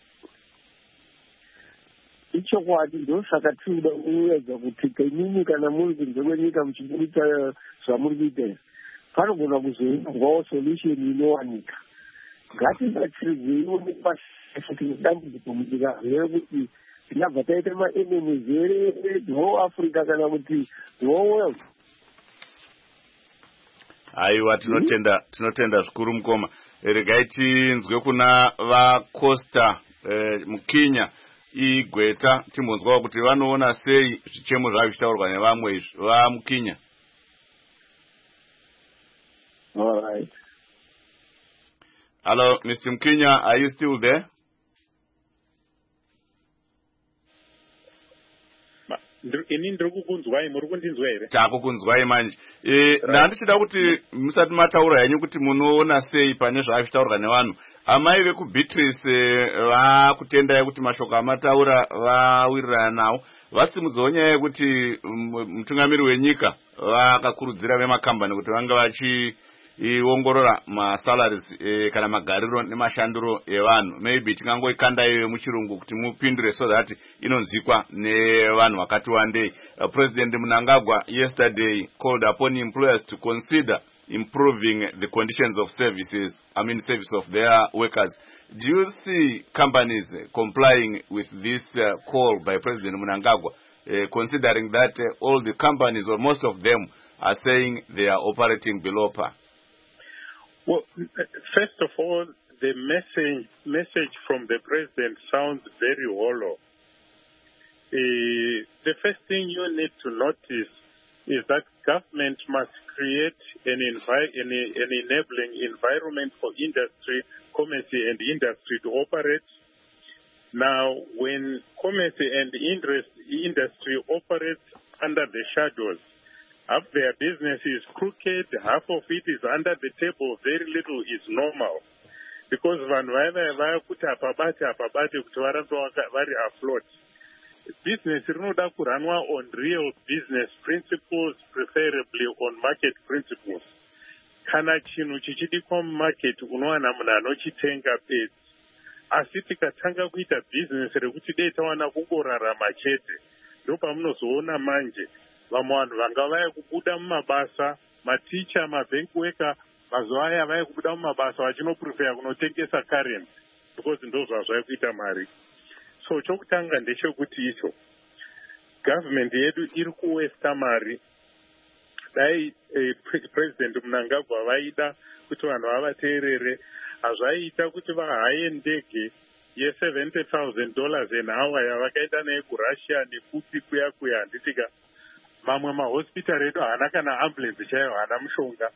Ichokwadi ndosaka tinoda kuedza kuti imimi kana muri kunze kwenyika muchiburitsa zvamuri kuita panogona kuzoimbwawo solution inowanika. Ngatibatsiridzeiwo nepasiti nedambudziko munyika yekuti tinabva taita ma-enemies here whole Africa kana kuti whole world. Aiwa tinotenda tinotenda zvikuru mukoma. Regai tinzwe kuna vaCosta eh, muKenya igweta timbonzwawo kuti vanoona sei zvichemo zvavo zvichitaurwa nevamwe vamuKenya. All right. Hello, Mister Mkenya, are you still there? Ini ndiri kukunzwai, muri kundinzwa here? Takukunzwai manje. Eh, ndandichida kuti musati mataura henyu kuti munoona sei pane zvavitaurwa nevanhu. Amai vekuBeatrice vakutendai kuti mashoko amataura vawirirana nawo. Vasimudzawo nyaya yekuti mutungamiri wenyika vakakurudzira vemakambani kuti vanga vachi iongorora masalaries eh, kana magariro nemashandiro evanhu. Maybe tingangoikanda iwe muchirungu kuti mupindure so that inonzikwa nevanhu vakati wandei. Uh, President Mnangagwa yesterday called upon employers to consider improving the conditions of services, I mean service of their workers. Do you see companies uh, complying with this uh, call by President Mnangagwa, uh, considering that uh, all the companies or most of them are saying they are operating below par? Well, first of all, the message message from the president sounds very hollow. Uh, the first thing you need to notice is that government must create an, envi- an, an enabling environment for industry, commerce and industry to operate. Now, when commerce and interest, industry operates under the shadows, half their business is crooked, half of it is under the table, very little is normal. Because vanhu vaiva vakuti apabate apabate kuti varambe vari afloat. Business rinoda kuranwa on real business principles, preferably on market principles. Kana chinhu chichidikwa mumarket unowana munhu anochitenga bedzi. Asi tikatanga kuita business rekuti dei tawana kungorarama chete, ndopamunozoona manje vamwe vanhu vanga vaya kubuda mumabasa, maticha, mabank worker, mazuva aya vaya kubuda mumabasa vachinoprefer kunotengesa currency because ndozvazvai kuita mari. So chokutanga ndechekuti icho government yedu iri kuwesta mari. Dai eh, president Mnangagwa vaida kuti vanhu vavateerere, hazvaiita kuti vahaye ndege ye seventy thousand dollars an hour yavakaenda naye kuRussia nekupi kuya kuya. Handitika mamwe mahospital edu haana kana ambulance chaiyo, haana mushonga.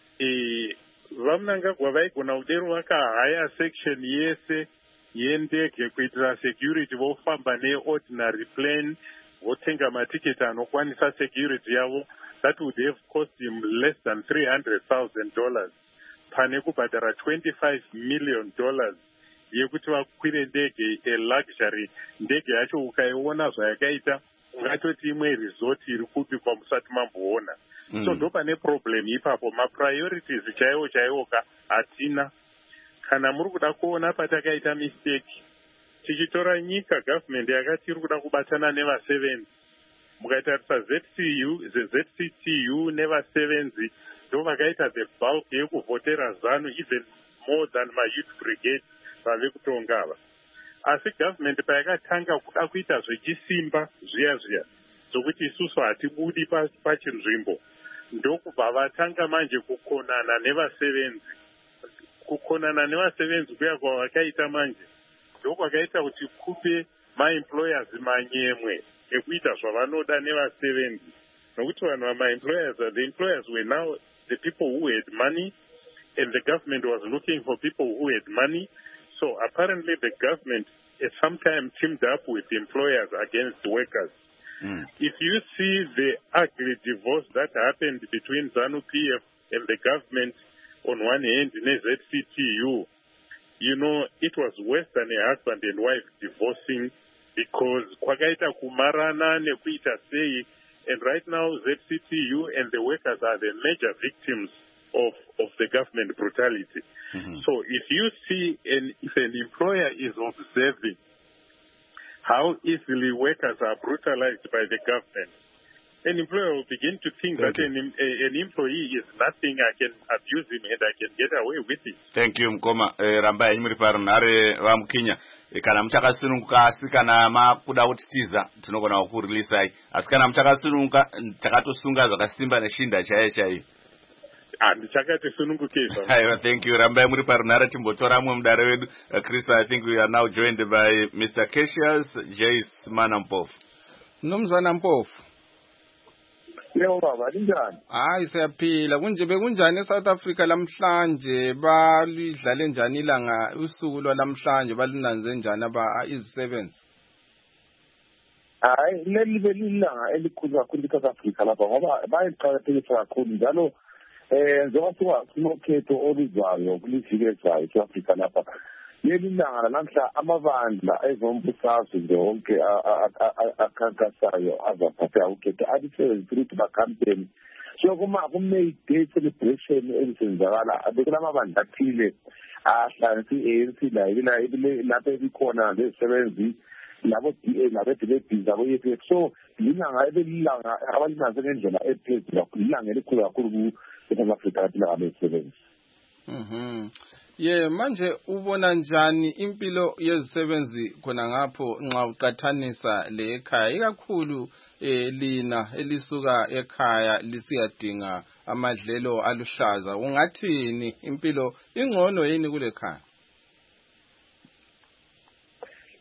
E, vaMnangagwa vaigona kudero vakahaya section yese yendege kuitira security, vofamba neordinary plane, votenga matiketi anokwanisa security yavo. That would have cost him less than three hundred thousand dollars. Pane kubhadhara twenty-five million dollars yekuti vakwire ndege, a luxury. Ndege yacho ukaiona zvayakaita ungatoti imwe resort iri kupi kwamusati mamboona. Mm. So ndo pane problem ipapo. Ma-priorities chaiwo chaiwo ka hatina. Kana muri kuda kuona patakaita mistake, tichitora nyika government yakati iri kuda kubatana nevasevenzi, mukatarisa Z C U, Z C T U nevasevenzi ndo vakaita the bulk yekuvhotera ZANU, even more than my youth brigade vave kutongava. Asi government payakatanga kuda kuita zvechisimba zviya zviya zvokuti isusu hatibudi pachinzvimbo, ndokubva vatanga manje kukonana nevasevenzi. Kukonana nevasevenzi kuya kwavakaita manje ndokwakaita kuti kupe maemployers manyemwe ekuita zvavanoda nevasevenzi. Nokuti vanhu vama-employers, the employers were now the people who had money, and the government was looking for people who had money. So apparently the government at some time teamed up with the employers against the workers. Mm. If you see the ugly divorce that happened between ZANU P F and the government on one hand in Z C T U, you know, it was worse than a husband and wife divorcing, because kwakaita kumarana nekuita sei, and right now Z C T U and the workers are the major victims of, of the government brutality. Mm-hmm. So if you see, an, if an employer is observing how easily workers are brutalized by the government, an employer will begin to think Thank that an, a, an employee is nothing, I can abuse him and I can get away with it. Thank you, Mkoma. Eh, ramba yenyu muri parinare vamukinya. Eh, kana muchakasununguka asi kana makuda kutitiza tinogona kukurilisa. Asi kana muchakasununguka takatosunga zvakasimba neshinda chaiyo chaiyo. Handichakati sunungukeza. Aiwa, thank you. Ramba muri parinare timbotora mwe mudare wedu. Uh, Chris, I think we are now joined by Mister Cassius Jace Manampofu. Nomzana Mpofu. Yebo baba, linjani? Hayi siyaphila. Kunje bekunjani eSouth Africa lamhlanje? Balidlale njani ilanga usuku lwamhlanje? Balunanze njani aba izisebenzi? Hayi, leli belilanga elikhulu kakhulu eSouth Africa lapha ngoba bayiqakathekisa kakhulu njalo eh njengoba sinokhetho oluzwayo kuliviki ezayo eSouth Africa lapha. Leli langa namhla amabandla ezombusazwe nje wonke akhankasayo azaphatha ukhetho abisebenzi ba campaign. So kuma ku May Day celebration elisenzakala abekulama athile ahlanganisa i-A N C la ila ibile lapha ibikhona lezisebenzi labo D A labo D B zabo E F F. So lilanga ebelilanga abalinazo ngendlela ephezulu kakhulu, ilanga elikhulu kakhulu ku-South Africa lapha abesebenzi. Mhm. Ye manje ubona njani impilo yezisebenzi khona ngapho nxa uqathanisa le ekhaya, ikakhulu eh lina elisuka ekhaya lisiyadinga amadlelo aluhlaza, ungathini impilo ingcono yini kule khaya?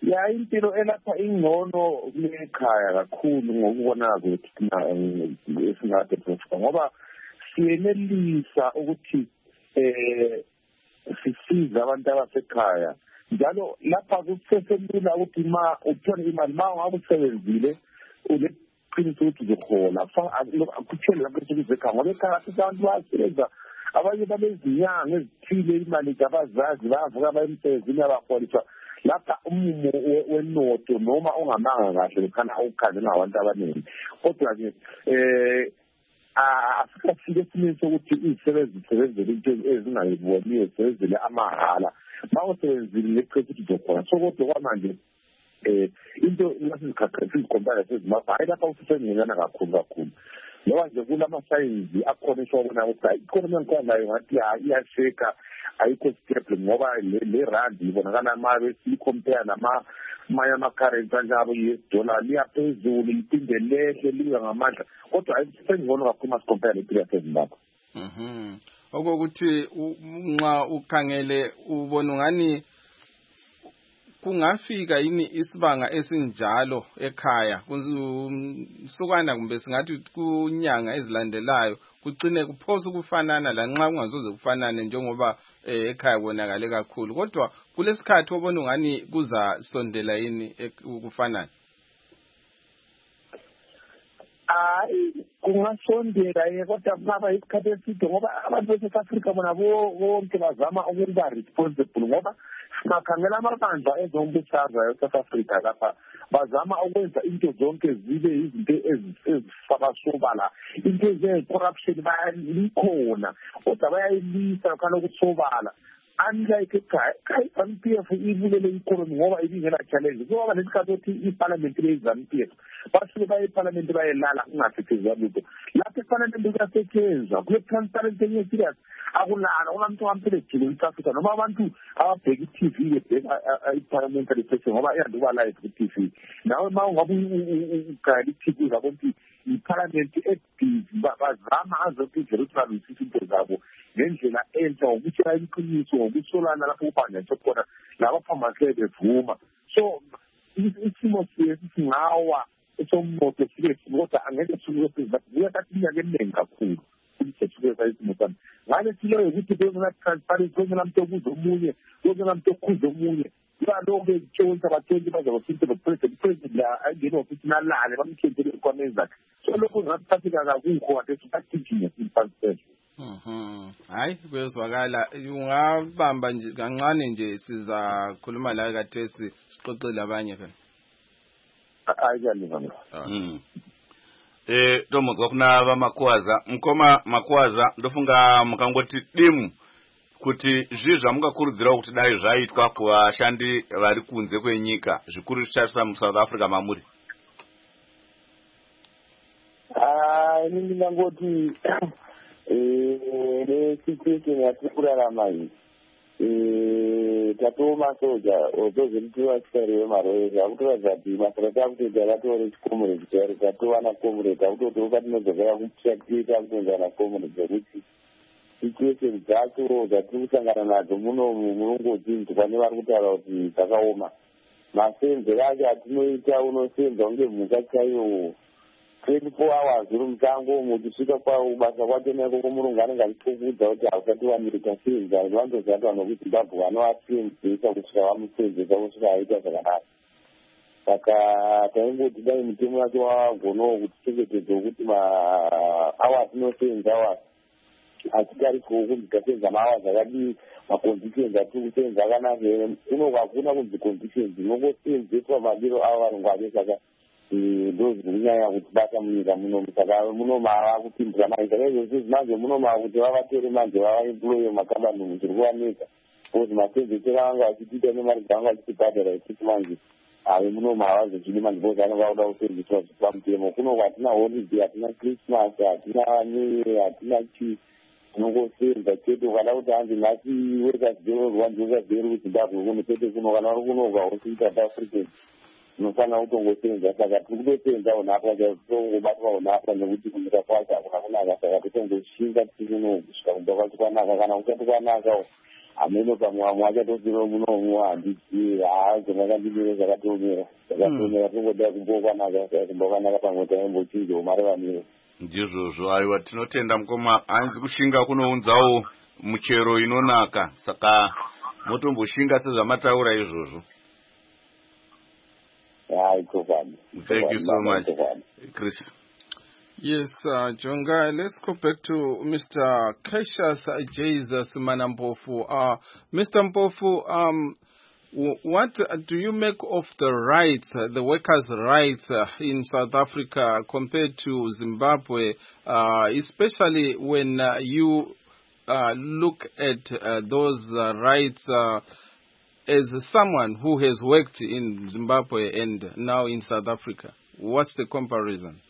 ya impilo elapha ingcono kulekhaya kakhulu ngokubona kwethu thina esingathi professor ngoba siyenelisa ukuthi eh sisiza abantu abasekhaya njalo lapha kuseselula ukuthi ma uthola imali ma ngakusebenzile ule qiniso ukuthi uzokhona akuthele lapho kuzekhaya ngoba ekhaya abantu basebenza abanye babezinyanga ezithile imali zabazazi bavuka bayemsebenzini abaholiswa lapha umumo wenoto noma ongamanga kahle lekhana awukhazela abantu abaningi kodwa ke eh asikafike esimeni sokuthi izisebenzi zisebenzele into ezingayiboniyo zisebenzele amahala mawusebenzile leqiniso ukuthi uzokhona so kodwa kwamanje eh into lasizikhakhisa izikompani sezimapha hayi lapha usisengiyana kakhulu kakhulu ngoba nje kulamasayizi akhona esibona ukuthi economy yakhona nayo ngathi iyasheka ayikho stable ngoba le rand ibonakala mabe sicompare nama maya ama-currency anjalo i-U S dollar liyaphezulu liphinde lehle libe ngamandla kodwa ayisengibona kakhulu masicompare le-period ezimbabwe. Mhm. Okokuthi nxa ukhangele ubona ngani kungafika yini isibanga esinjalo ekhaya kusukana kumbe singathi kunyanga ezilandelayo kucine kuphosa ukufanana lanxa kungazoze kufanane njengoba ekhaya konakale kakhulu kodwa kulesikhathi obona ngani kuzasondela yini ukufanana. Hayi kungasondela ye kodwa kungaba isikhathi eside ngoba abantu base Africa bona bonke bazama ukuba responsible ngoba simakhangela amabandla ezombusazwe e-South Africa lapha bazama ukwenza into zonke zibe izinto ezifabasobala into ze-corruption bayalikhona kodwa bayayilisa khona ukusobala unlike ekhaya i-Z P F ibulele i-economy ngoba ibingela challenge ngoba lesikhathi ukuthi i-parliament le-Z P F basuke baye e-parliament bayelala kungasetshenzwa lutho lapho i-parliament kuyasetshenzwa kule transparency enye serious akulala umuntu wampile ejile e-South Africa noma abantu ababheka i-T V bebheka i-parliamentary session ngoba iyanduba live ku-T V nawe ma ungabe ugayela i-T V uzabona ukuthi i-parliament ebhizi bazama azokuthi izeruthabisisa into zabo ngendlela entsha ngokutshela iqiniso ngokusolana lapho ubhanjiswe khona labaphambanise bevuma so isimo singawa esomnotho sike kodwa angeke sikuye phezulu kuyathatha iminyaka eminingi kakhulu ukuthi sithuleka isimo sami ngale sileyo ukuthi bengena transparency bengena muntu okuza omunye bengena muntu okhuza omunye lokho betshontsha abatshontsha bazabasinte bepresident president la angene ofisi nalale bamkhethele ekwameni zakhe so lokho ngaphatheka kakukho kade sibathithile imphathelo. Mhm. Hayi kuyezwakala ungabamba nje kancane nje sizakhuluma la kathesi sixoxele abanye phela. Ayalingana. Mhm. Eh tomuzwa kuna vamakwaza mkoma makwaza ndofunga mukangoti dimu kuti zvizva mungakurudzira kuti dai zvaitwa kuvashandi vari kunze kwenyika zvikuru zvichasisa muSouth Africa mamuri. Ah ini ndingangoti eh le situation yatiri kurarama iyi eh tatoo masoja ozozvitiwa chikari wemarori akutoratidza kuti masarati akutoita akatore chikomure chikari tatowana komure takutotiwo patinozogara kuchatiita kutoenzana komure dzekuti situation dzacho dzatiri kusangana nadzo munomu munongodzinzwa nevari kutaura kuti dzakaoma masenzero acho atinoita unosenza kunge mhuka chaiwo twenty-four hours uri musango muchisvika kwabasa kwacho naiko komurungu anenge achitokudza kuti hausati wamiri tasenza vandoziva nokuti zimbabwe vanovasenzesa kusvika vamusenzesa kusvika aita zvakanaka saka taingoti dai mitemo yacho wagonawo kuti chengetedza kuti maawa atinosenza wa achitariswawo kunzi tasenza maawa zvakadii maconditions atiri kusenza akanaka here uno hakuna kunzi conditions inongosenzeswa madiro avo vanongo ave saka ndo zviri kunyanya kutibata munyika munomu saka munomava kupindira manje saka izvozvo manje munomava kuti vavatore manje vavaemploye mumakambani zviri kuvanetsa because masenzesero vanga vachitiita nemari dzavanga vachitibhadhara isusu manje ave munomava zvechidi manje because vanenge vauda kusenzeswa zvipa mutemo kuno hatina holiday hatina christmas hatina new year hatina chii tinongosenza chete ukada kuti hanzi nhasi workers day rwanzi workers day ruri kuzimbabwe kuno chete kuno kana uri kunobva usita south african unofanira kutongosenza saka tiri kutosenzawo nhapwa chatongobatwawo nhapwa nekuti kunyika kwacho hakuna kunaka saka totongoshinga tiri kuno kusvika kumba kwacho kwanaka kana kusati kwanakawo ameno pamwe amwe achatosiro munomu handiti haazona kandimire zvakatomera zvakatomera tongoda kumbokwanaka kumbokwanaka pamwe taimbochinjawo mari vamire ndizvozvo. Aiwa, tinotenda mukoma. Hanzi kushinga kunounzawo muchero inonaka, saka motomboshinga sezvamataura izvozvo. Thank you so much, Chris. Yes, uh, Jonga, let's go back to Mister Cassius Jesus Manampofu. Uh, Mister Mpofu, um, what do you make of the rights, uh, the workers' rights uh, in South Africa compared to Zimbabwe, uh, especially when uh, you uh, look at uh, those uh, rights uh, as someone who has worked in Zimbabwe and now in South Africa? What's the comparison?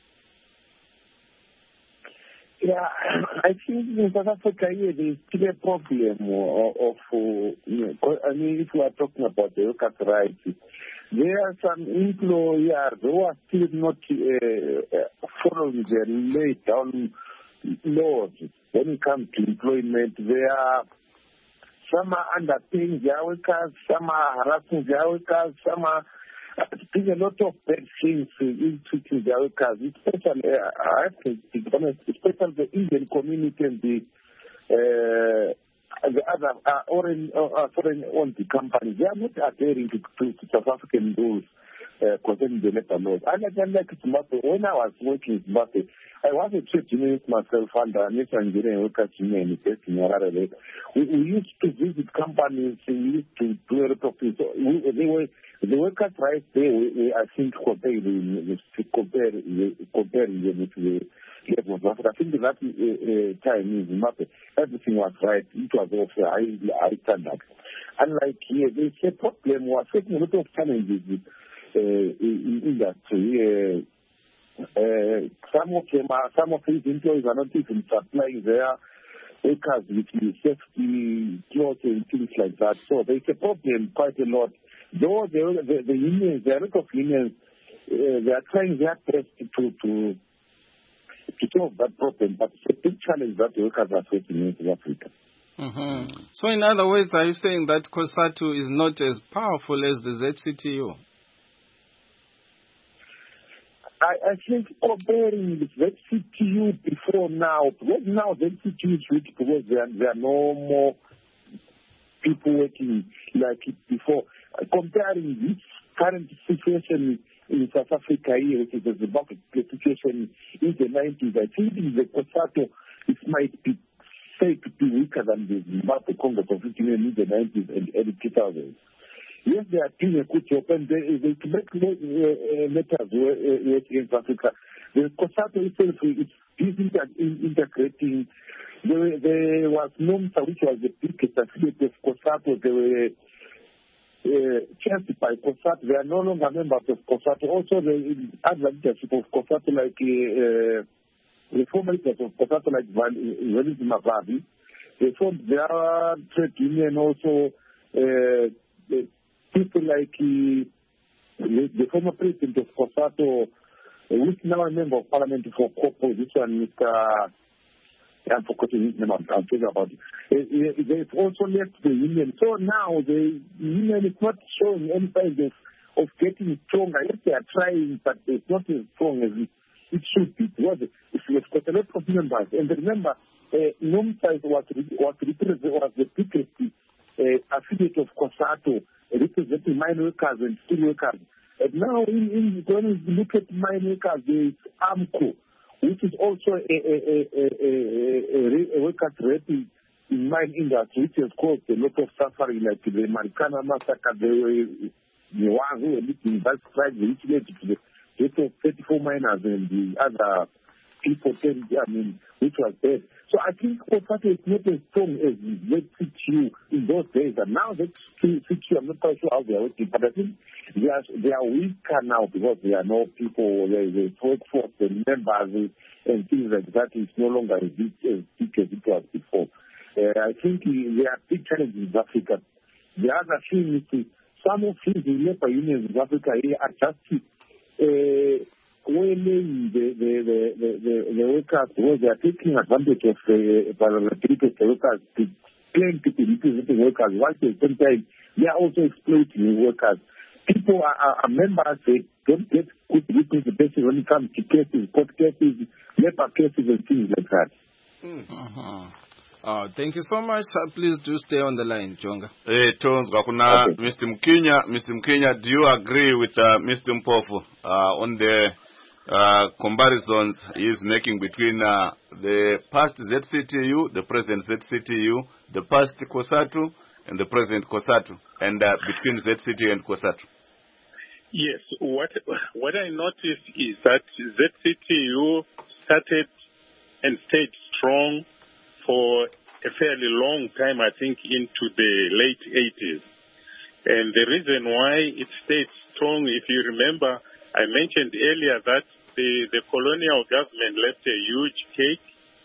Yeah, I think in South Africa here there is still a problem of, of uh, you know, I mean, if we are talking about the workers' rights, there are some employers who are still not uh, following the laid down laws when it comes to employment. There are some are underpaying their workers, some are harassing their workers, some are doing a lot of bad things in treating their workers, especially, uh, I have to be honest, especially the Indian community and the, uh, the other uh, foreign, uh, foreign-owned companies. They are not adhering to, to, to South African rules uh, concerning the labor laws. I like, I like Zimbabwe. When I was working in Zimbabwe, I was a trade unionist myself under National Nigerian Workers Union based in Harare. We, we used to visit companies, we used to do a lot of things. So we, they were, the workers' rights there, we, we, I think, compared compare, compare with the level of Africa. I think that uh, uh, time in Zimbabwe, everything was right. It was of a high, high standard. Unlike here, there's a problem. We are facing a lot of challenges with, uh, in industry. Uh, Uh, some of them are, some of these employees are not even supplying their workers with safety clothes and things like that. So there's a problem quite a lot. Though the, the, the unions, there are a lot of unions, uh, they are trying their best to, to, to solve that problem, but it's a big challenge that the workers are facing in South Africa. Mm-hmm. So in other words, are you saying that COSATU is not as powerful as the Z C T U? I, I think comparing the Z C T U before now, because now Z C T U is weak because there, there are no more people working like it before. Uh, comparing this current situation in South Africa here, which is the Zimbabwe situation in the nineties, I think the COSATU it might be said to be weaker than the Zimbabwe Congress of in the nineties and early two thousands. Yes, they are doing a good job, and they, they to make uh, uh, matters uh, in South Africa. The COSATU itself is busy integrating. There, there was NOMSA, which was the biggest affiliate of COSATU. They were uh, chaired by COSATU. They are no longer members of COSATU. Also, the other leadership of COSATU, like uh, the former leaders of COSATU, like Valis Mavavi, they formed their trade union also. Uh, the, People like uh, the, the former president of COSATU, uh, who is now a member of parliament for COPO, this one, Mister I'm forgetting his name, I'm talking about it. Uh, uh, they've also left the union. So now the union is not showing any signs of, of getting stronger. Yes, they are trying, but it's not as strong as it, it should be. Because we've got a lot of members. And remember, uh, NOMSA was, was, was the biggest uh, affiliate of COSATU, representing mine workers and steel workers. And now, in, in, when we look at mine workers, there is AMCO, which is also a, a, a, a, a, a workers' rep in mine industry, which has caused a lot of suffering, like the Marikana massacre, the, the one who were living that strike, which led to the death of thirty-four miners and the other people, I mean, which was bad. So I think COSATU is not as strong as Z C T U in those days. And now Z C T U, I'm not quite sure how they are working, but I think they are, they are weaker now because there are no people, there is a workforce, the members and things like that is no longer as big as, big as it was before. Uh, I think there are big challenges in Africa. The other thing is some of these labor unions in Africa are just uh, Winning the the, the, the, the workers, because they are taking advantage of the vulnerability of the workers to claim to be representing workers, while at the same time they are also exploiting workers. People are, are, are members, they don't get good representation when it comes to cases, court cases, labor cases, and things like that. Mm. Uh-huh. Uh, thank you so much. Uh, please do stay on the line, Jonga. Hey, Tones, Gakuna, Okay. Mister Mkinya, Mister Mkinya, do you agree with uh, Mister Mpofu uh, on the uh, comparisons he is making between uh, the past Z C T U, the present Z C T U, the past COSATU, and the present COSATU, and uh, between Z C T U and COSATU? Yes, what what I noticed is that Z C T U started and stayed strong for a fairly long time, I think into the late eighties. And the reason why it stayed strong, if you remember, I mentioned earlier that the, the colonial government left a huge cake,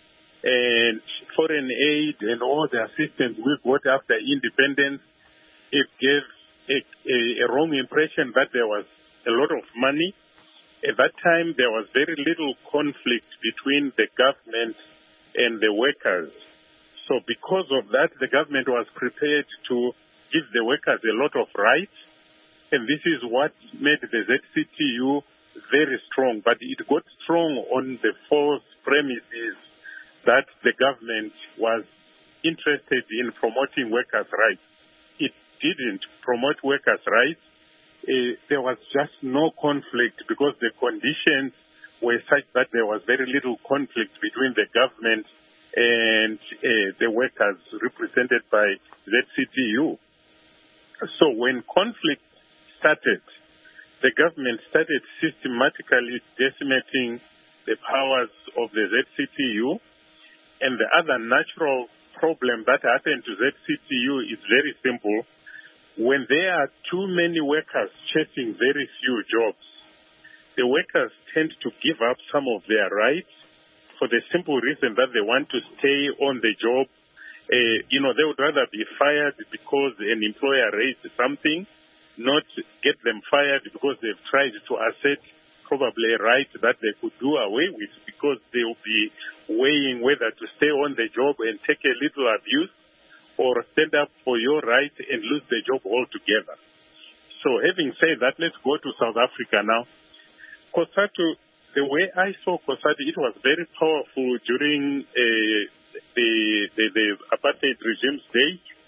and foreign aid and all the assistance we got after independence, it gave a, a, a wrong impression that there was a lot of money. At that time, there was very little conflict between the government and the workers. So because of that, the government was prepared to give the workers a lot of rights. And this is what made the Z C T U very strong. But it got strong on the false premises that the government was interested in promoting workers' rights. It didn't promote workers' rights. Uh, there was just no conflict because the conditions were such that there was very little conflict between the government and uh, the workers represented by Z C T U. So when conflict started, the government started systematically decimating the powers of the Z C T U. And the other natural problem that happened to Z C T U is very simple. When there are too many workers chasing very few jobs, the workers tend to give up some of their rights for the simple reason that they want to stay on the job. Uh, you know, they would rather be fired because an employer raised something, not get them fired because they've tried to assert probably a right that they could do away with, because they will be weighing whether to stay on the job and take a little abuse or stand up for your right and lose the job altogether. So having said that, let's go to South Africa now. COSATU, the way I saw COSATU, it was very powerful during uh, the, the, the apartheid regime's day.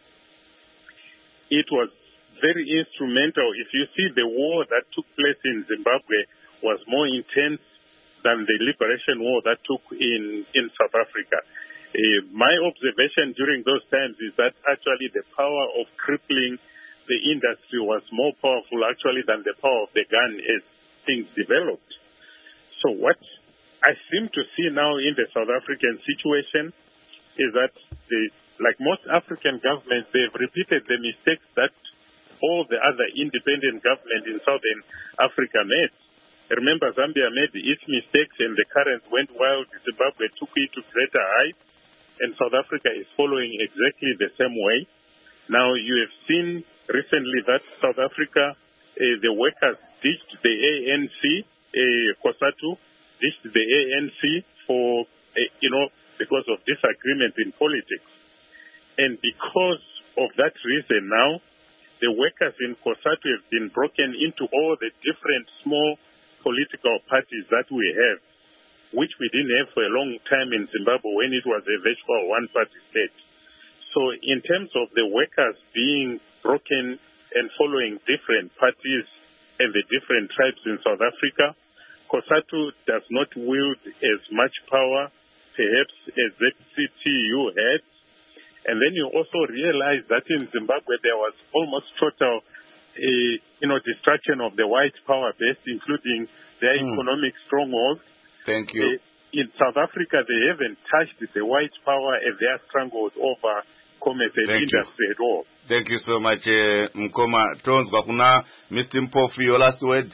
It was very instrumental. If you see, the war that took place in Zimbabwe was more intense than the liberation war that took in, in South Africa. Uh, my observation during those times is that actually the power of crippling the industry was more powerful actually than the power of the gun as things developed. So what I seem to see now in the South African situation is that, the, like most African governments, they've repeated the mistakes that all the other independent governments in Southern Africa made. Remember, Zambia made its mistakes and the currents went wild. Zimbabwe took it to greater heights. And South Africa is following exactly the same way. Now, you have seen recently that South Africa, uh, the workers ditched the A N C, uh, COSATU, ditched the A N C for, uh, you know, because of disagreement in politics. And because of that reason now, the workers in COSATU have been broken into all the different small political parties that we have, which we didn't have for a long time in Zimbabwe when it was a virtual one-party state. So in terms of the workers being broken and following different parties and the different tribes in South Africa, COSATU does not wield as much power, perhaps, as Z C T U had. And then you also realize that in Zimbabwe there was almost total uh, you know, destruction of the white power base, including their mm. economic strongholds. Thank you. Uh, in South Africa, they haven't touched the white power and they are strangled over commerce and Thank industry you. at all. Thank you so much, uh, Mkoma. Tones Bakuna, Mister Mpofu, your last word.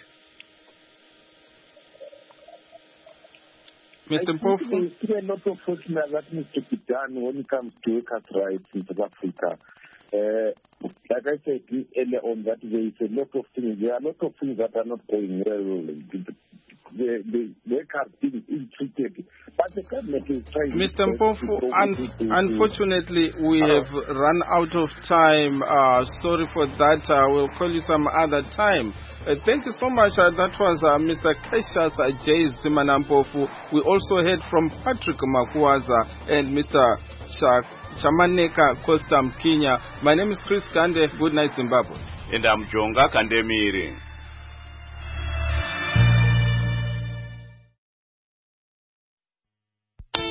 Mister Mpofu? There's still a lot of work that needs to be done when it comes to workers' rights in South Africa. Uh, like I said earlier on, that there is a lot of things, there are a lot of things that are not going well. the, the workers being ill-treated. But the government is trying... Mister Mpofu, un unfortunately, we have run out of time. Uh, sorry for that. Uh, we'll call you some other time. Uh, thank you so much. Uh, that was uh, Mister Cassius uh, J. Zimana Mpofu. We also heard from Patrick Makuaza and Mister Ch Chamaneka Costa Mkinya. My name is Chris Kande. Good night, Zimbabwe. And I'm Jonga Kandemiri.